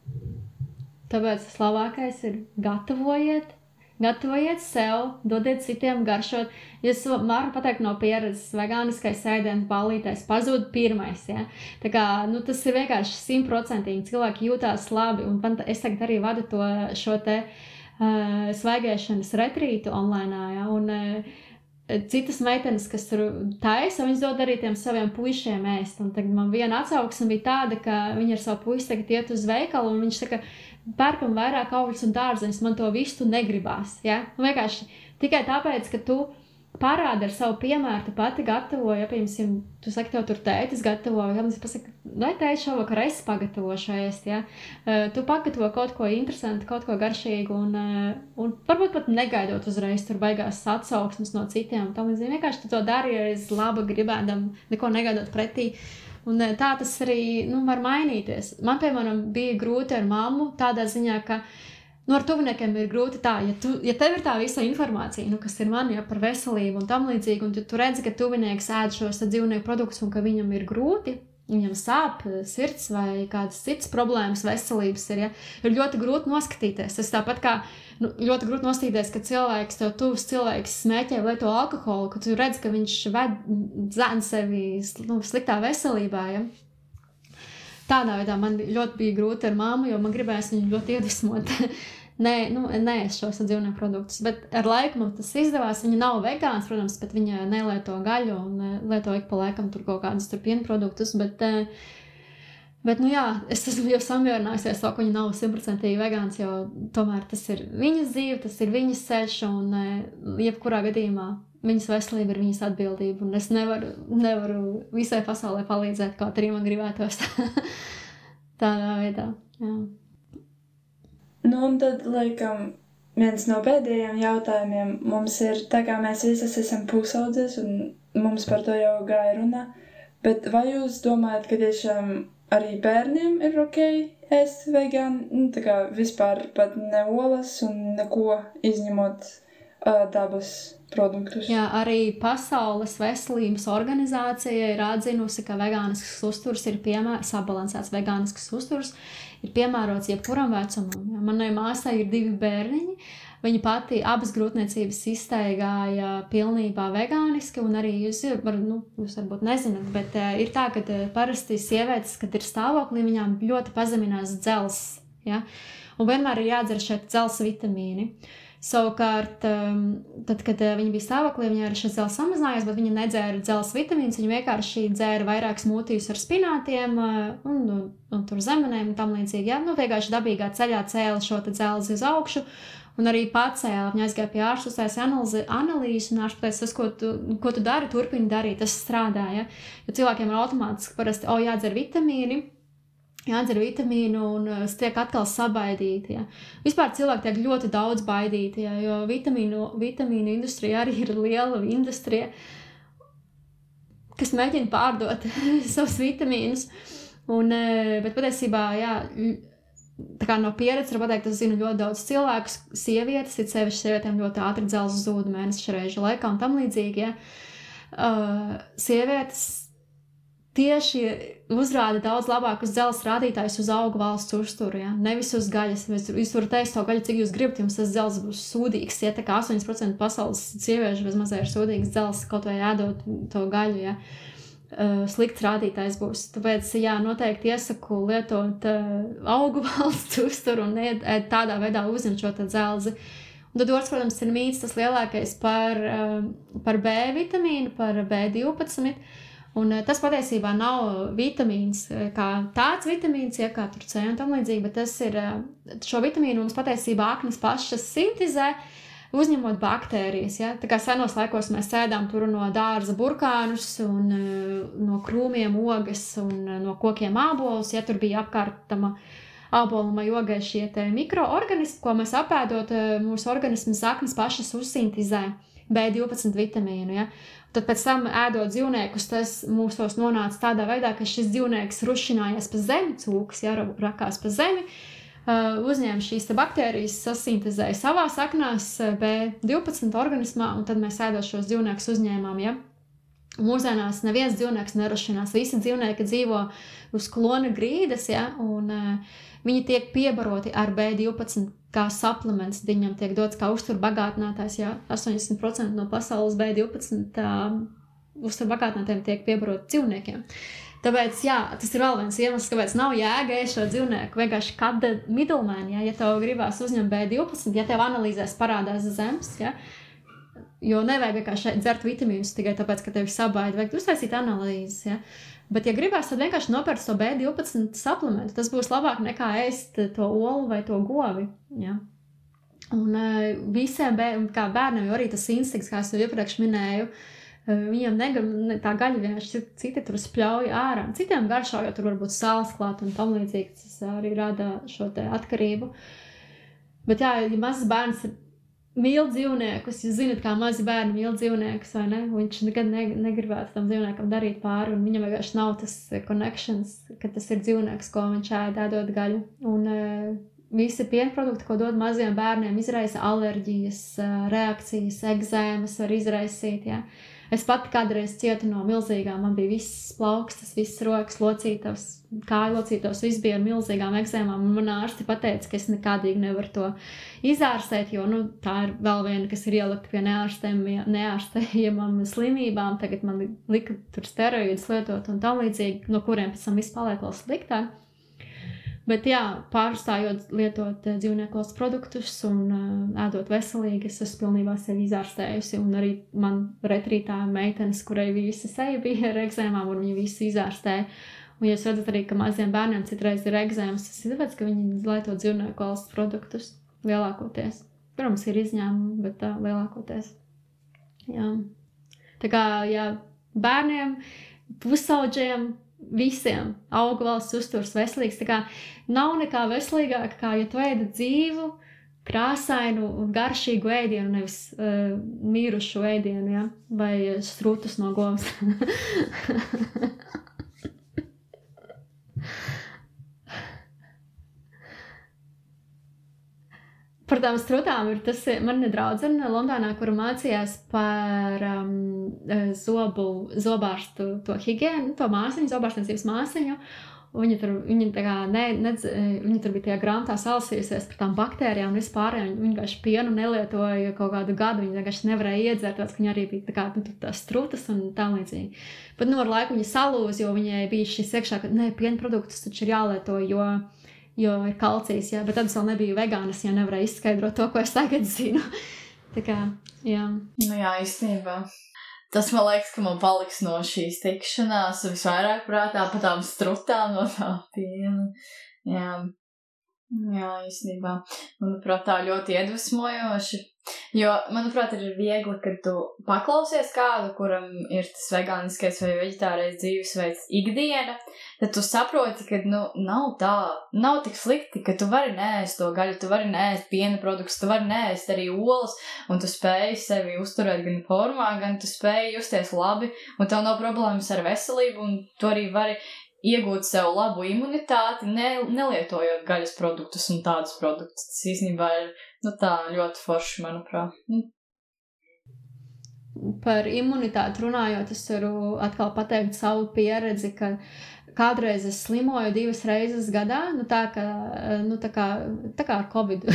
Tāpēc tas labākais ir gatavojiet. Gatavojiet sev, dodiet citiem garšot. Es varu pateikt no pieredzes, vegāniskais ēdiens ballītais pazūd pirmais, ja? Tā kā, nu, tas ir vienkārši simtprocentīgi. Cilvēki jūtās labi, un es tagad arī vadu to šo te uh, svaigēšanas retrītu online, ja? Un uh, citas meitenes, kas tur taisa, viņas dod arī tiem saviem puišiem ēst. Un tagad man viena atsauksme bija tāda, ka viņa ar savu puisi tagad iet uz veikalu, un viņš saka, pērkam vairāk augļus un dārzeņus, man to visu negribās, ja? Un vienkārši tikai tāpēc, ka tu parādi ar savu piemēru, tu pati gatavo, ja, piemēram, tu saki, tev tur tētis gatavo, ja, un es pasaku, lai tēti šovakar es pagatavošu ēst, ja? Uh, tu pagatavo kaut ko interesantu, kaut ko garšīgu, un, uh, un varbūt pat negaidot uzreiz tur baigās atsauksmes no citiem, tam līdzīgi vienkārši tu to dari aiz laba gribēdam, neko negaidot pretī. Un tā tas arī, nu, var mainīties. Man, piemēram, bija grūti ar mammu tādā ziņā, ka, nu, ar tuviniekiem ir grūti tā, ja, tu, ja tev ir tā visa informācija, nu, kas ir man, ja, par veselību un tam līdzīgi, un tu, tu redzi, ka tuvinieks ēd šos dzīvnieku produktus un ka viņam ir grūti, viņam sāp sirds vai kādas citas problēmas veselības ir, ja, ir ļoti grūti noskatīties. Tas tāpat kā, nu, ļoti grūti noskatīties, ka cilvēks, tev tuvs cilvēks smēķē vai lieto alkoholu, ka tu redz, ka viņš ved dzēn sevi, nu, sliktā veselībā, ja. tādā veidā man ļoti bija grūti ar mammu, jo man gribējās viņu ļoti iedvesmot. Nē, nu, nē, es šos dzīvnieku produktus, bet ar laiku man tas izdevās. Viņa nav vegāns, protams, bet viņa nelieto gaļu un lieto ik pa laikam tur kaut kādus tur piena produktus, bet, bet, nu jā, es esmu jau samierinājusies to, ka viņa nav simtprocentīgi vegāns, jo tomēr tas ir viņas dzīve, tas ir viņas ceļš un jebkurā gadījumā viņas veselība ir viņas atbildība, un es nevaru, nevaru visai pasaulē palīdzēt, kaut arī man gribētos tādā veidā, jā. Nu, un tad, laikam, viens no pēdējiem jautājumiem mums ir, tā kā mēs visas esam pusaudzes, un mums par to jau gāja runa, bet vai jūs domājat, ka tiešām arī bērniem ir ok ēst vegāni, nu, tā kā vispār pat ne olas un neko izņemot uh, dabas produktus? Jā, arī Pasaules veselības organizācija ir atzinusi, ka vegānisks uzturs ir piemērs, sabalansēts vegānisks uzturs, ir piemērots jebkuram vecumam. Ja? Manai māsai ir divi bērniņi, viņa pati abas grūtniecības iztaigāja pilnībā vegāniski, un arī jūs, var, nu, jūs varbūt nezināt, bet uh, ir tā, ka uh, parasti sievietes, kad ir stāvoklī, viņām ļoti pazeminās dzels, ja? Un vienmēr ir jādzer šeit dzels vitamīni. Savukārt, tad, kad viņa bija stāvoklī, viņa arī šis dzels samazinājās, bet viņa nedzēra dzels vitamīns, viņa vienkārši dzēra vairākas mūtījus ar spinātiem un, un, un tur zemenēm un tam līdzīgi. Ja? Nu, vienkārši dabīgā ceļā cēla šo te dzelzi uz augšu un arī pacēla. Viņa aizgāja pie ārsta, uztaisīja analīzi un ārsts pateica, tas, ko tu, ko tu dari, turpini darīt, tas strādā. Ja? Jo cilvēkiem ir automātiski parasti, o, jādzer vitamīni, jādzer vitamīnu un tiek atkal sabaidīti. Ja. Vispār cilvēki tiek ļoti daudz baidīti, ja, jo vitamīnu, vitamīnu industrija arī ir liela industrija, kas mēģina pārdot savus vitamīnus. Un, bet patiesībā, jā, tā kā no pieredzes var pateikt, es zinu ļoti daudz cilvēkus, sievietes, ir sevišķi sievietēm ļoti ātri dzels zūd mēneša reižu laikā un tam līdzīgi. Ja. Uh, sievietes tieši uzrāda daudz labākus dzelzs rādītājus uz augu valsts uzturu, ja? Nevis uz gaļas. Jūs varat ēst to gaļu, cik jūs gribat, jums tas dzelzs būs sūdīgs, ja? Tā kā astoņi procenti pasaules sieviešu bezmazē ir sūdīgs dzelzs, kaut vai ēdot to gaļu, ja? Uh, slikts rādītājs būs. Tāpēc, jā, noteikti iesaku lietot uh, augu valsts uzturu un ēd, ēd tādā veidā uzņemt šo te dzelzi. Un tad otrs, protams, ir mīts tas lielākais par, uh, par B vitamīnu, par B divpadsmit. Un tas patiesībā nav vitamīns, kā tāds vitamīns, ja kā tur C un tam līdzīgi, bet tas ir, šo vitamīnu mums patiesībā aknas pašas sintizē, uzņemot baktērijas, ja. Tā kā senos laikos mēs sēdām tur no dārza burkānus un no krūmiem ogas un no kokiem ābolus, ja tur bija apkārtama āboluma jogai šie te mikroorganismi, ko mēs apēdot, mūsu organismas aknas pašas uzsintizē B divpadsmit vitamīnu, ja. Tad pēc tam ēdot dzīvniekus, tas mūsos nonāca tādā veidā, ka šis dzīvnieks rušinājās pa zemi, cūkas, ja, rakās pa zemi, uh, uzņēma šīs te baktērijas, sasintezēja savā saknās B divpadsmit organismā, un tad mēs ēdot šos dzīvniekus uzņēmām, ja. Mūsdienās neviens dzīvnieks nerušinās, visi dzīvnieki dzīvo uz klona grīdas, ja, un uh, viņi tiek piebaroti ar B divpadsmit kā suplements, viņam tiek dots kā uzturbagātinātājs, ja astoņdesmit procenti no pasaules B divpadsmit uh, uzturbagātinātājiem tiek piebaroti dzīvniekiem. Tāpēc, jā, tas ir vēl viens iemesls, kāpēc nav jēga ēst šo dzīvnieku, vienkārši kāda middleman, ja, ja tev gribās uzņemt B divpadsmit, ja tev analīzēs parādās zemes, ja, jo nevajag vienkārši dzert vitamīnus tikai tāpēc, ka tevi sabaida, vajag uztaisīt analīzes, ja. Bet, ja gribās, tad vienkārši nopērc to B divpadsmit suplementu. Tas būs labāk nekā ēst to olu vai to govi. Ja? Un uh, visiem bēr, kā bērniem, jo arī tas instinkts, kā es jau iepriekš minēju, uh, viņiem negrib, ne, tā gaļa vienkārši citi tur spļauj ārā. Citiem garšā, jo tur varbūt sāls klāt un tam līdzīgi, tas arī rada šo te atkarību. Bet jā, ja mazs bērns ir mīl dzīvniekus, jūs zināt, kā mazi bērni mīl dzīvniekus, vai ne? Viņš nekad ne, negribētu tam dzīvniekam darīt pāri, un viņam vienkārši nav tas connections, ka tas ir dzīvnieks, ko viņš ēd, ēdot gaļu. Un uh, visi pienprodukti, ko dod maziem bērniem, izraisa alerģijas, uh, reakcijas, egzēmas var izraisīt, jā. Es pati kādreiz cietu no milzīgām, man bija viss plaukstas, viss rokas locītavs, kāju locītavs, viss bija ar milzīgām eksēmām, un man ārsti pateica, ka es nekādīgi nevaru to izārstēt, jo, nu, tā ir vēl viena, kas ir ielikt pie neārstējamām slimībām, tagad man lika tur steroīdus lietot un tam līdzīgi, no kuriem pēc tam viss paliek vēl sliktāk. Bet jā, pārstājot lietot dzīvniekos produktus un uh, ēdot veselīgi, es esmu pilnībā sevi izārstējusi. Un arī man retrītā meitenes, kurai visi seja bija ar egzēmām, un viņi visi izārstēja. Un jūs redzat arī, ka maziem bērniem citreiz ir egzēmas, tas ir tāpēc, ka viņi lieto dzīvniekos produktus lielākoties. Protams, ir izņēmumi, bet tā lielākoties. Jā. Tā kā, jā, bērniem, pusaudžiem, visiem augu valsts uzturs veselīgs. Tā kā nav nekā veselīgāk, kā ja tu ēdi dzīvu, krāsainu un garšīgu ēdienu, nevis uh, mīrušu ēdienu, ja? Vai strūtus no govs. Par tām strūtām ir tas, man ir draudzene Londonā, kura mācījās par um, zobu, zobārstu to higienu, to māsiņu, zobārstniecības māsiņu. Viņa tur, viņa tā kā, ne, nedz, viņa tur bija tajā grāmatā salasījusies par tām baktērijām un vispār, viņa vienkārši pienu nelietoja kaut kādu gadu, viņa vienkārši nevarēja iedzert, tāds, ka viņa arī bija tā kā, nu, tās strūtas un tā līdzīgi. Bet, nu, ar laiku viņa salūz, jo viņai bija šis iekšā, ka, ne, piena produktus taču ir jālieto, jo jo ir kalcijs, jā, bet tad es vēl nebiju vegānas, ja nevarēju izskaidrot to, ko es tagad zinu. Tā kā, jā. Nu jā, īstenībā. Tas man liekas, ka man paliks no šīs tikšanās visvairāk prātā pa tām strutām no tā piena. Jā, jā, īstenībā. Manuprāt, tā ļoti iedvesmojoši. Jo, manuprāt, ir viegli, kad tu paklausies kādu, kuram ir tas vegāniskais vai veģetārais dzīvesveids ikdiena, tad tu saproti, ka, nu, nav tā, nav tik slikti, ka tu vari neēst to gaļu, tu vari neēst piena produktus, tu vari neēst arī olas, un tu spēji sevi uzturēt gan formā, gan tu spēji justies labi, un tev nav problēmas ar veselību, un tu arī vari iegūt sev labu imunitāti, ne, nelietojot gaļas produktus un tādus produktus. Tas īstenībā ir, nu, tā ļoti forši, manuprāt. Par imunitāti runājot, es varu atkal pateikt savu pieredzi, ka kādreiz es slimoju divas reizes gadā, nu tā kā, nu tā kā, tā kā ar Covid.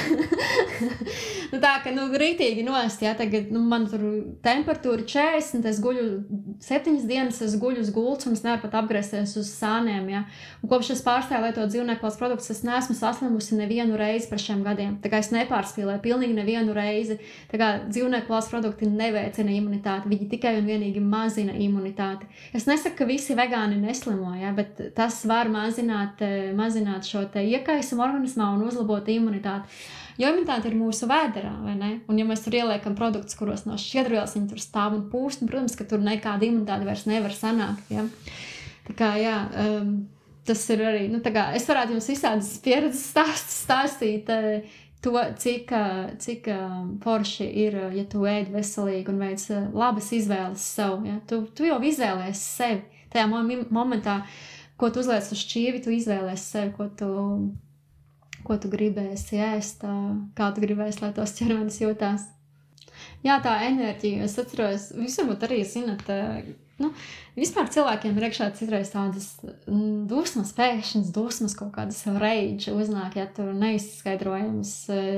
nu tā kā, nu rītīgi nost, jā, tagad, nu man tur temperatūra četrdesmit, es guļu septiņas dienas, es guļu uz gultas un es nevaru pat apgriezties uz sāniem, jā. Un kopš es pārstāju lietot dzīvniekos produktus, es neesmu saslimusi nevienu reizi par šiem gadiem. Tā kā es nepārspīlēju pilnīgi nevienu reizi. Tā kā dzīvniekos produkti neveicina imunitāti, viņi tikai un vienīgi mazina imunitāti. Es nesaku, ka visi vegāni neslimo, jā, bet tas var mazināt, mazināt šo te iekaisumu organismā un uzlabot imunitāti. Jo imunitāte ir mūsu vēderā, vai ne? Un ja mēs tur ieliekam produktus, kuros nav šķiedrvielas, viņi tur stāv un pūst, un, protams, ka tur nekāda imunitāte vairs nevar sanākt, ja? Tā kā, jā, um, tas ir arī, nu, tā kā, es varētu jums visādas pieredzes stāst, stāstīt to, cik, cik forši ir, ja tu ēd veselīgi un veic labas izvēles sev, ja? Tu, tu jau izvēlēsi sevi. Tajā momentā, ko tu uzliec uz šķīvi, tu izvēlēsi sevi, ko tu, ko tu gribēsi ēst, kā tu gribēsi, lai tos ķermenis jūtās. Jā, tā enerģija, es atceros, jūs varbūt arī zinat, nu, vispār cilvēkiem ir iekšā citreiz tādas dusmas, pēkšņas dusmas, kaut kādas rage uznāk, ja tur neizskaidrojams,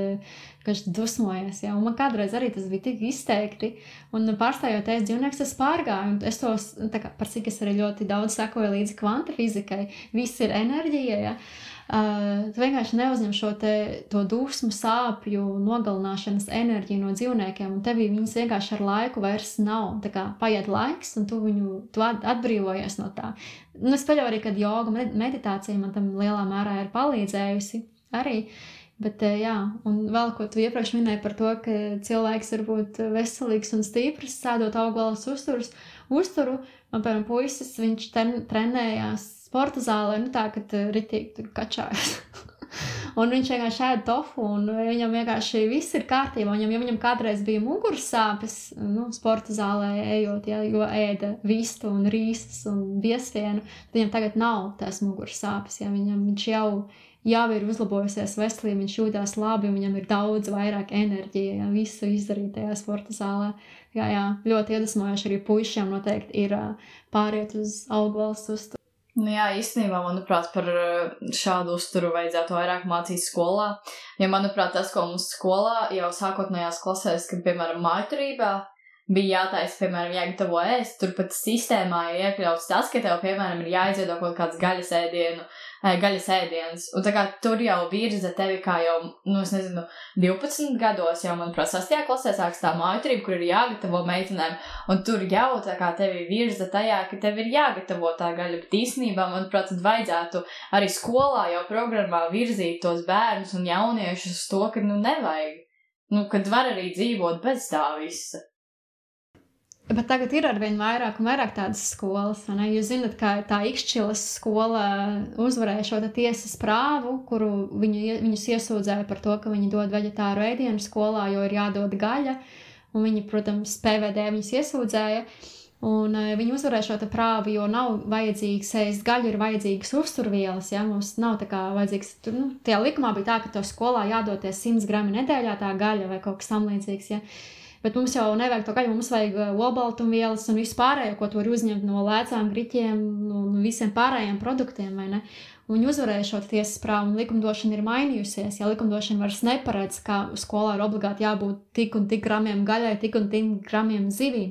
ka dusmojies, ja, un man kādreiz arī tas bija tik izteikti, un pārstājot ēst dzīvnieks, es pārgāju, un es tos, tā kā, par cik es arī ļoti daudz sekoju līdzi kvanta fizikai, viss ir enerģija, ja, Uh, tu vienkārši neuzņem šo te, to dusmu, sāpju, nogalināšanas enerģiju no dzīvniekiem, un tevī viņas vienkārši ar laiku vairs nav. Tā kā paiet laiks, un tu viņu tu atbrīvojies no tā. Un es paļauju arī, kad joga meditācija man tam lielā mērā ir palīdzējusi arī. Bet jā, un vēl ko tu iepriekš minēji par to, ka cilvēks var būt veselīgs un stiprs, sēdot augvalus uzturus, uzturu. Man, piemēram, puisis, viņš ten, trenējās sporta zālē, nu tā, kad ritīgi tur kačājas. un viņš vienkārši ēd tofu, un viņam vienkārši viss ir kārtībā. Viņam, ja viņam kādreiz bija muguras sāpes, nu, sporta zālē ejot, ja, jo ēda vistu un rīsas un biesvienu, tad viņam tagad nav tās muguras sāpes, ja viņam viņš jau jau ir uzlabojusies veselība, viņš jūtās labi, un viņam ir daudz vairāk enerģija, ja, visu izdarīt tajā sporta zālē. Jā, jā, ļoti iedvesmojoši arī puišiem noteikti ir pāriet uz augvalstu uzturu. Nu jā, īstenībā, manuprāt, par šādu uzturu vajadzētu vairāk mācīt skolā. Jo, manuprāt, tas, ko mums skolā jau sākotnējās klasēs, kad, piemēram, mājturībā bija jātaisa, piemēram, jāgatavo ēst, tur pat sistēmā ir iekļauts tas, ka tev, piemēram, ir jāizveido kaut kāds gaļas ēdienu, gaļas ēdienas. Un tā kā tur jau virza tevi kā jau, nu, es nezinu, divpadsmit gados, jau, manuprāt, sastajā klasē sāks tā mājturība, kur ir jāgatavo meitenēm, un tur jau tā kā tevi virza tajā, ka tev ir jāgatavo tā gaļa, bet īstenībā, manuprāt, tad vajadzētu arī skolā jau programmā virzīt tos bērnus un jauniešus uz to, ka, nu, nevajag, nu, kad var arī dzīvot bez tā visa. Bet tagad ir arvien vairāk un vairāk tādas skolas, vai ne? Jūs zinat, ka tā Ikšķilas skola uzvarēja šo tiesas prāvu, kuru viņu, viņus iesūdzēja par to, ka viņi dod veģetāru ēdienu skolā, jo ir jādod gaļa, un viņi, protams, P V D viņus iesūdzēja, un viņi uzvarēja šo prāvu, jo nav vajadzīgs ēst gaļu, ir vajadzīgas uzturvielas, ja? Mums nav tā kā vajadzīgs, nu, tajā likumā bija tā, ka to skolā jādoties simts grami nedēļā tā gaļa vai kaut kas tam līdzīgs, ja? Bet mums jau nevajag to gaļu, mums vajag olbaltumvielas un visu pārējo, ko tu vari uzņemt no lēcām, griķiem, no, no visiem pārējiem produktiem, vai ne? Un viņi uzvarēja šo tiesas prāvu, un likumdošana ir mainījusies. Ja likumdošana vairs neparedz, ka skolā ir obligāti jābūt tik un tik gramiem gaļai, tik un tik gramiem zivī.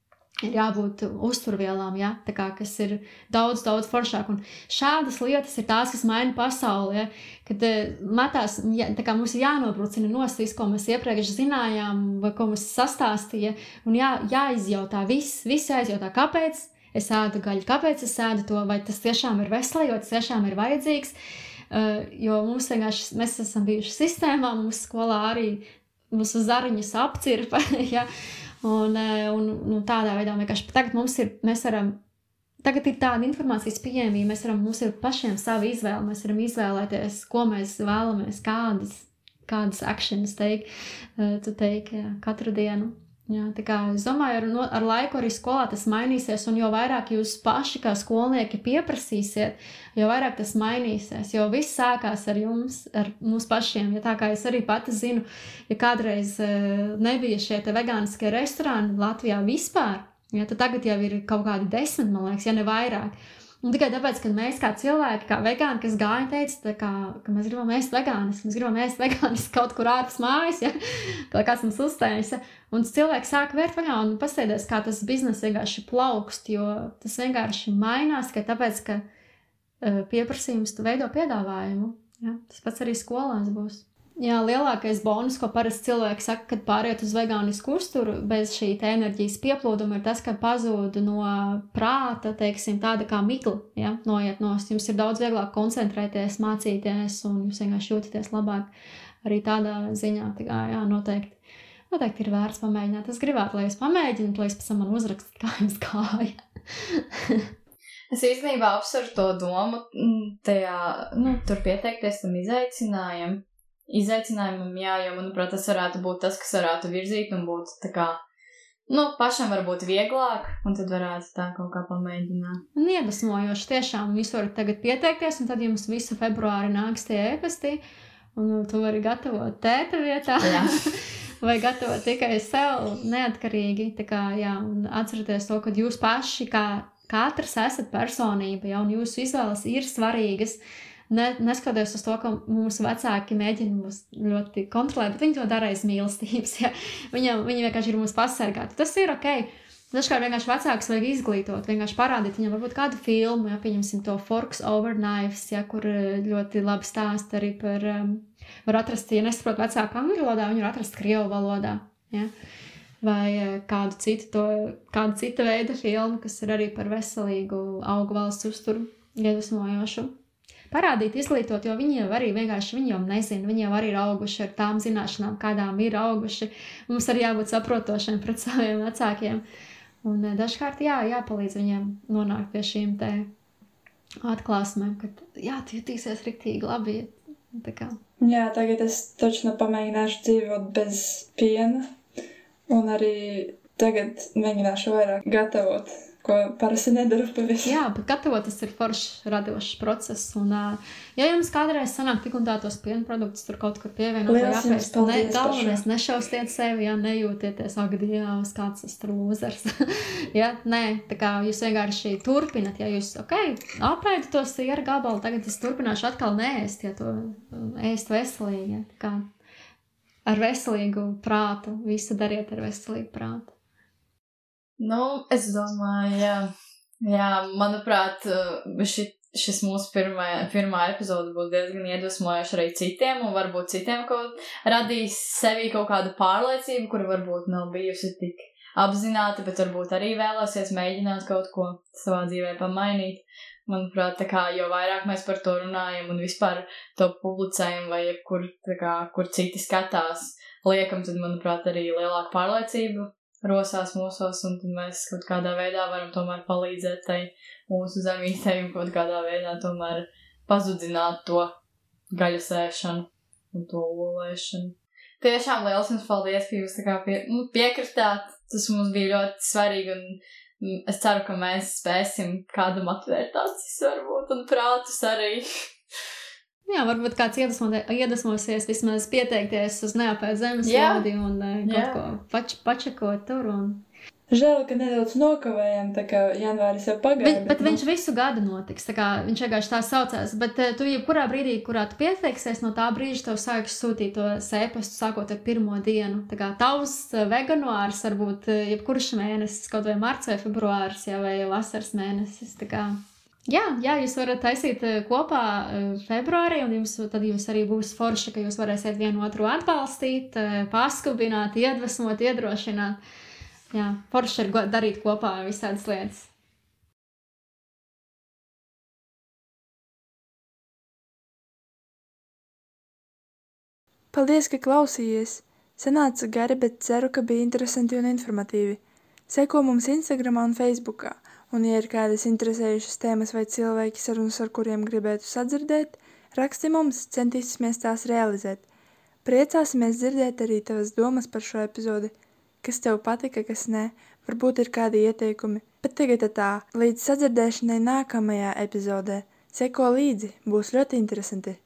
Ir jābūt uzturvielām, ja? Tā kā, kas ir daudz, daudz foršāk. Un šādas lietas ir tās, kas maina pasauli, ja? Kad metās, ja, tā kā mums ir jānobrucina nost visu, ko mēs iepriekš zinājām, vai ko mums sastāstīja, un jā, jāizjautā viss, viss jāizjautā, kāpēc es ēdu gaļu, kāpēc es ēdu to, vai tas tiešām ir veselīgi, vai tas tiešām ir vajadzīgs, uh, jo mums vienkārši, mēs esam bijuši sistēmā, mums skolā arī mūsu zariņus apcirpa, ja? Un, un, un tādā veidā vienkārši tagad mums ir, mēs varam, tagad ir tāda informācijas pieejamība, mēs varam, mums ir pašiem savu izvēli, mēs varam izvēlēties, ko mēs vēlamies, kādas, kādas actions teik, tu teik, jā, katru dienu. Jā, tā kā es domāju, ar, ar laiku arī skolā tas mainīsies, un jo vairāk jūs paši kā skolnieki pieprasīsiet, jo vairāk tas mainīsies, jo viss sākās ar jums, ar mums pašiem. Ja tā kā es arī pati zinu, ja kādreiz nebija šie te vegāniskie restorāni Latvijā vispār, ja, tad tagad jau ir kaut kādi desmit, man liekas, ja ne vairāk. Un tikai tāpēc, ka mēs kā cilvēki, kā vegāni, kas gāja teica, tā kā, ka mēs gribam ēst vegānis, mēs gribam ēst vegānis kaut kur ārpus mājas, ja, kā kāds mums uzstājās, ja. Un cilvēki sāka vērt vaļā un pasēdēs, kā tas biznes vienkārši plaukst, jo tas vienkārši mainās, ka tāpēc, ka uh, pieprasījums tu veido piedāvājumu, ja. Tas pats arī skolās būs. Jā, lielākais bonus, ko parasti cilvēki saka, kad pāriet uz vegānisku uzturu bez šī enerģijas pieplūduma, ir tas, ka pazūd no prāta, teiksim, tāda kā migla, ja, noiet nost. Jums ir daudz vieglāk koncentrēties, mācīties, un jūs vienkārši jūtaties labāk arī tādā ziņā. Tā kā, jā, noteikti, noteikti ir vērts pamēģināt. Es gribētu, lai jūs pamēģināt, lai jūs pēc tam man uzrakstat, kā jums gāja. Es īstenībā apsveru to domu tajā, nu, tur pieteikties tam izaicinājumam. Izaicinājumam, jā, jo, manuprāt, tas varētu būt tas, kas varētu virzīt un būt tā kā, nu, pašam varbūt vieglāk, un tad varētu tā kaut kā pamēģināt. Un iedvesmojoši tiešām, jūs varat tagad pieteikties, un tad jums visu februāri nāks tie ēpasti, un tu vari gatavot tēta vietā, vai gatavot tikai sev neatkarīgi, tā kā, jā, un atcerieties to, ka jūs paši, kā katrs esat personība, jā, un jūsu izvēles ir svarīgas. Ne, neskatoties uz to, ka mūsu vecāki mēģina mūs ļoti kontrolēt, bet viņi to dara aiz mīlestības, ja. Viņam, viņi vienkārši ir mūs pasargāti. Tas ir ok. Dažkārt vienkārši vecākus vajag izglītot, vienkārši parādīt viņam varbūt kādu filmu, ja, pieņemsim to Forks Over Knives, ja, kur ļoti labi stāst arī par, um, var atrast, ja nesaprot vecāku angļu valodā, viņi var atrast krievu valodā, ja. Vai kādu citu, to, kādu citu veidu filmu, kas ir arī par veselīgu augu valsts uzturu iedvesmojošu. Parādīt, izglītot, jo viņi jau arī vienkārši, viņi jau nezina, viņi jau arī ir auguši ar tām zināšanām, kādām ir auguši. Mums arī jābūt saprotošiem pret saviem vecākiem. Un dažkārt jā, jāpalīdz viņiem nonākt pie šīm te atklāsmēm, kad jā, tu jutīsies riktīgi labi. Tā kā. Jā, tagad es točno pamēģināšu dzīvot bez piena. Un arī tagad mēģināšu vairāk gatavot ko parasti nedaru pavisam. Jā, bet gatavot tas ir foršs, radošs process. Un, uh, ja jums kādreiz sanāk tik un tā tos piena produktus tur kaut kur pievienot, vai Liels jums jāpēst, ne, paldies par galvenais šo. nešaustiet sevi, ja nejūtieties, ak, Dievs, kāds tas tur lūzers. ja, nē, tā kā jūs vienkārši turpinat, ja jūs, ok, apēdu to siera gabalu, tagad es turpināšu atkal neēst, ja to ēst veselīgi. Ja, tā kā ar veselīgu prātu, visu dariet ar veselīgu prātu. Nu, es domāju, jā, jā manuprāt, ši, šis mūsu pirmā, pirmā epizode būs diezgan iedvesmojoša arī citiem, un varbūt citiem kaut radīs sevī kaut kādu pārliecību, kur varbūt nav bijusi tik apzināta, bet varbūt arī vēlēsies mēģināt kaut ko savā dzīvē pamainīt. Manuprāt, tā kā, jo vairāk mēs par to runājam un vispār to publicējam, vai jebkur, tā kā, kur citi skatās, liekam, tad, manuprāt, arī lielāka pārliecība rosās mūsos, un tad mēs kaut kādā veidā varam tomēr palīdzēt tai mūsu zemītei un kaut kādā veidā tomēr pazudzināt to gaļas ēšanu un to olēšanu. Tiešām liels jums paldies, ka jūs tā kā pie, nu, piekritāt. Tas mums bija ļoti svarīgi, un es ceru, ka mēs spēsim kādam atvērt acis varbūt un prātus arī. Jā, varbūt kāds iedvesmosies vismaz pieteikties uz Neapēd zemeslodi un kaut Jā. ko pač, pačakot tur. Un... Žēl, ka nedaudz nokavējam, tā kā janvāris jau pagāja. Bet, bet viņš visu gadu notiks, tā kā viņš vienkārši tā saucās. Bet tu jebkurā brīdī, kurā tu pieteiksies, no tā brīža tev sāks sūtīt to sēpastu sākot ar pirmo dienu. Tā kā tavs veganuārs varbūt jebkurš mēnesis, kaut vai marts vai februārs, jā, vai vasaras mēnesis, tā kā... Jā, jā, jūs varat taisīt kopā februārī, un jums, tad jums arī būs forši, ka jūs varēsiet vienu otru atbalstīt, paskubināt, iedvesmot, iedrošināt. Jā, forši ir darīt kopā visādas lietas. Paldies, ka klausījies! Sanāca gari, bet ceru, ka bija interesanti un informatīvi. Seko mums Instagramā un Facebookā. Un, ja ir kādas interesējušas tēmas vai cilvēki sarunas, ar kuriem gribētu sadzirdēt, raksti mums, centīsimies tās realizēt. Priecāsimies dzirdēt arī tavas domas par šo epizodi. Kas tev patika, kas nē, varbūt ir kādi ieteikumi. Bet tagad tā, līdz sadzirdēšanai nākamajā epizodē. Seko līdzi, būs ļoti interesanti.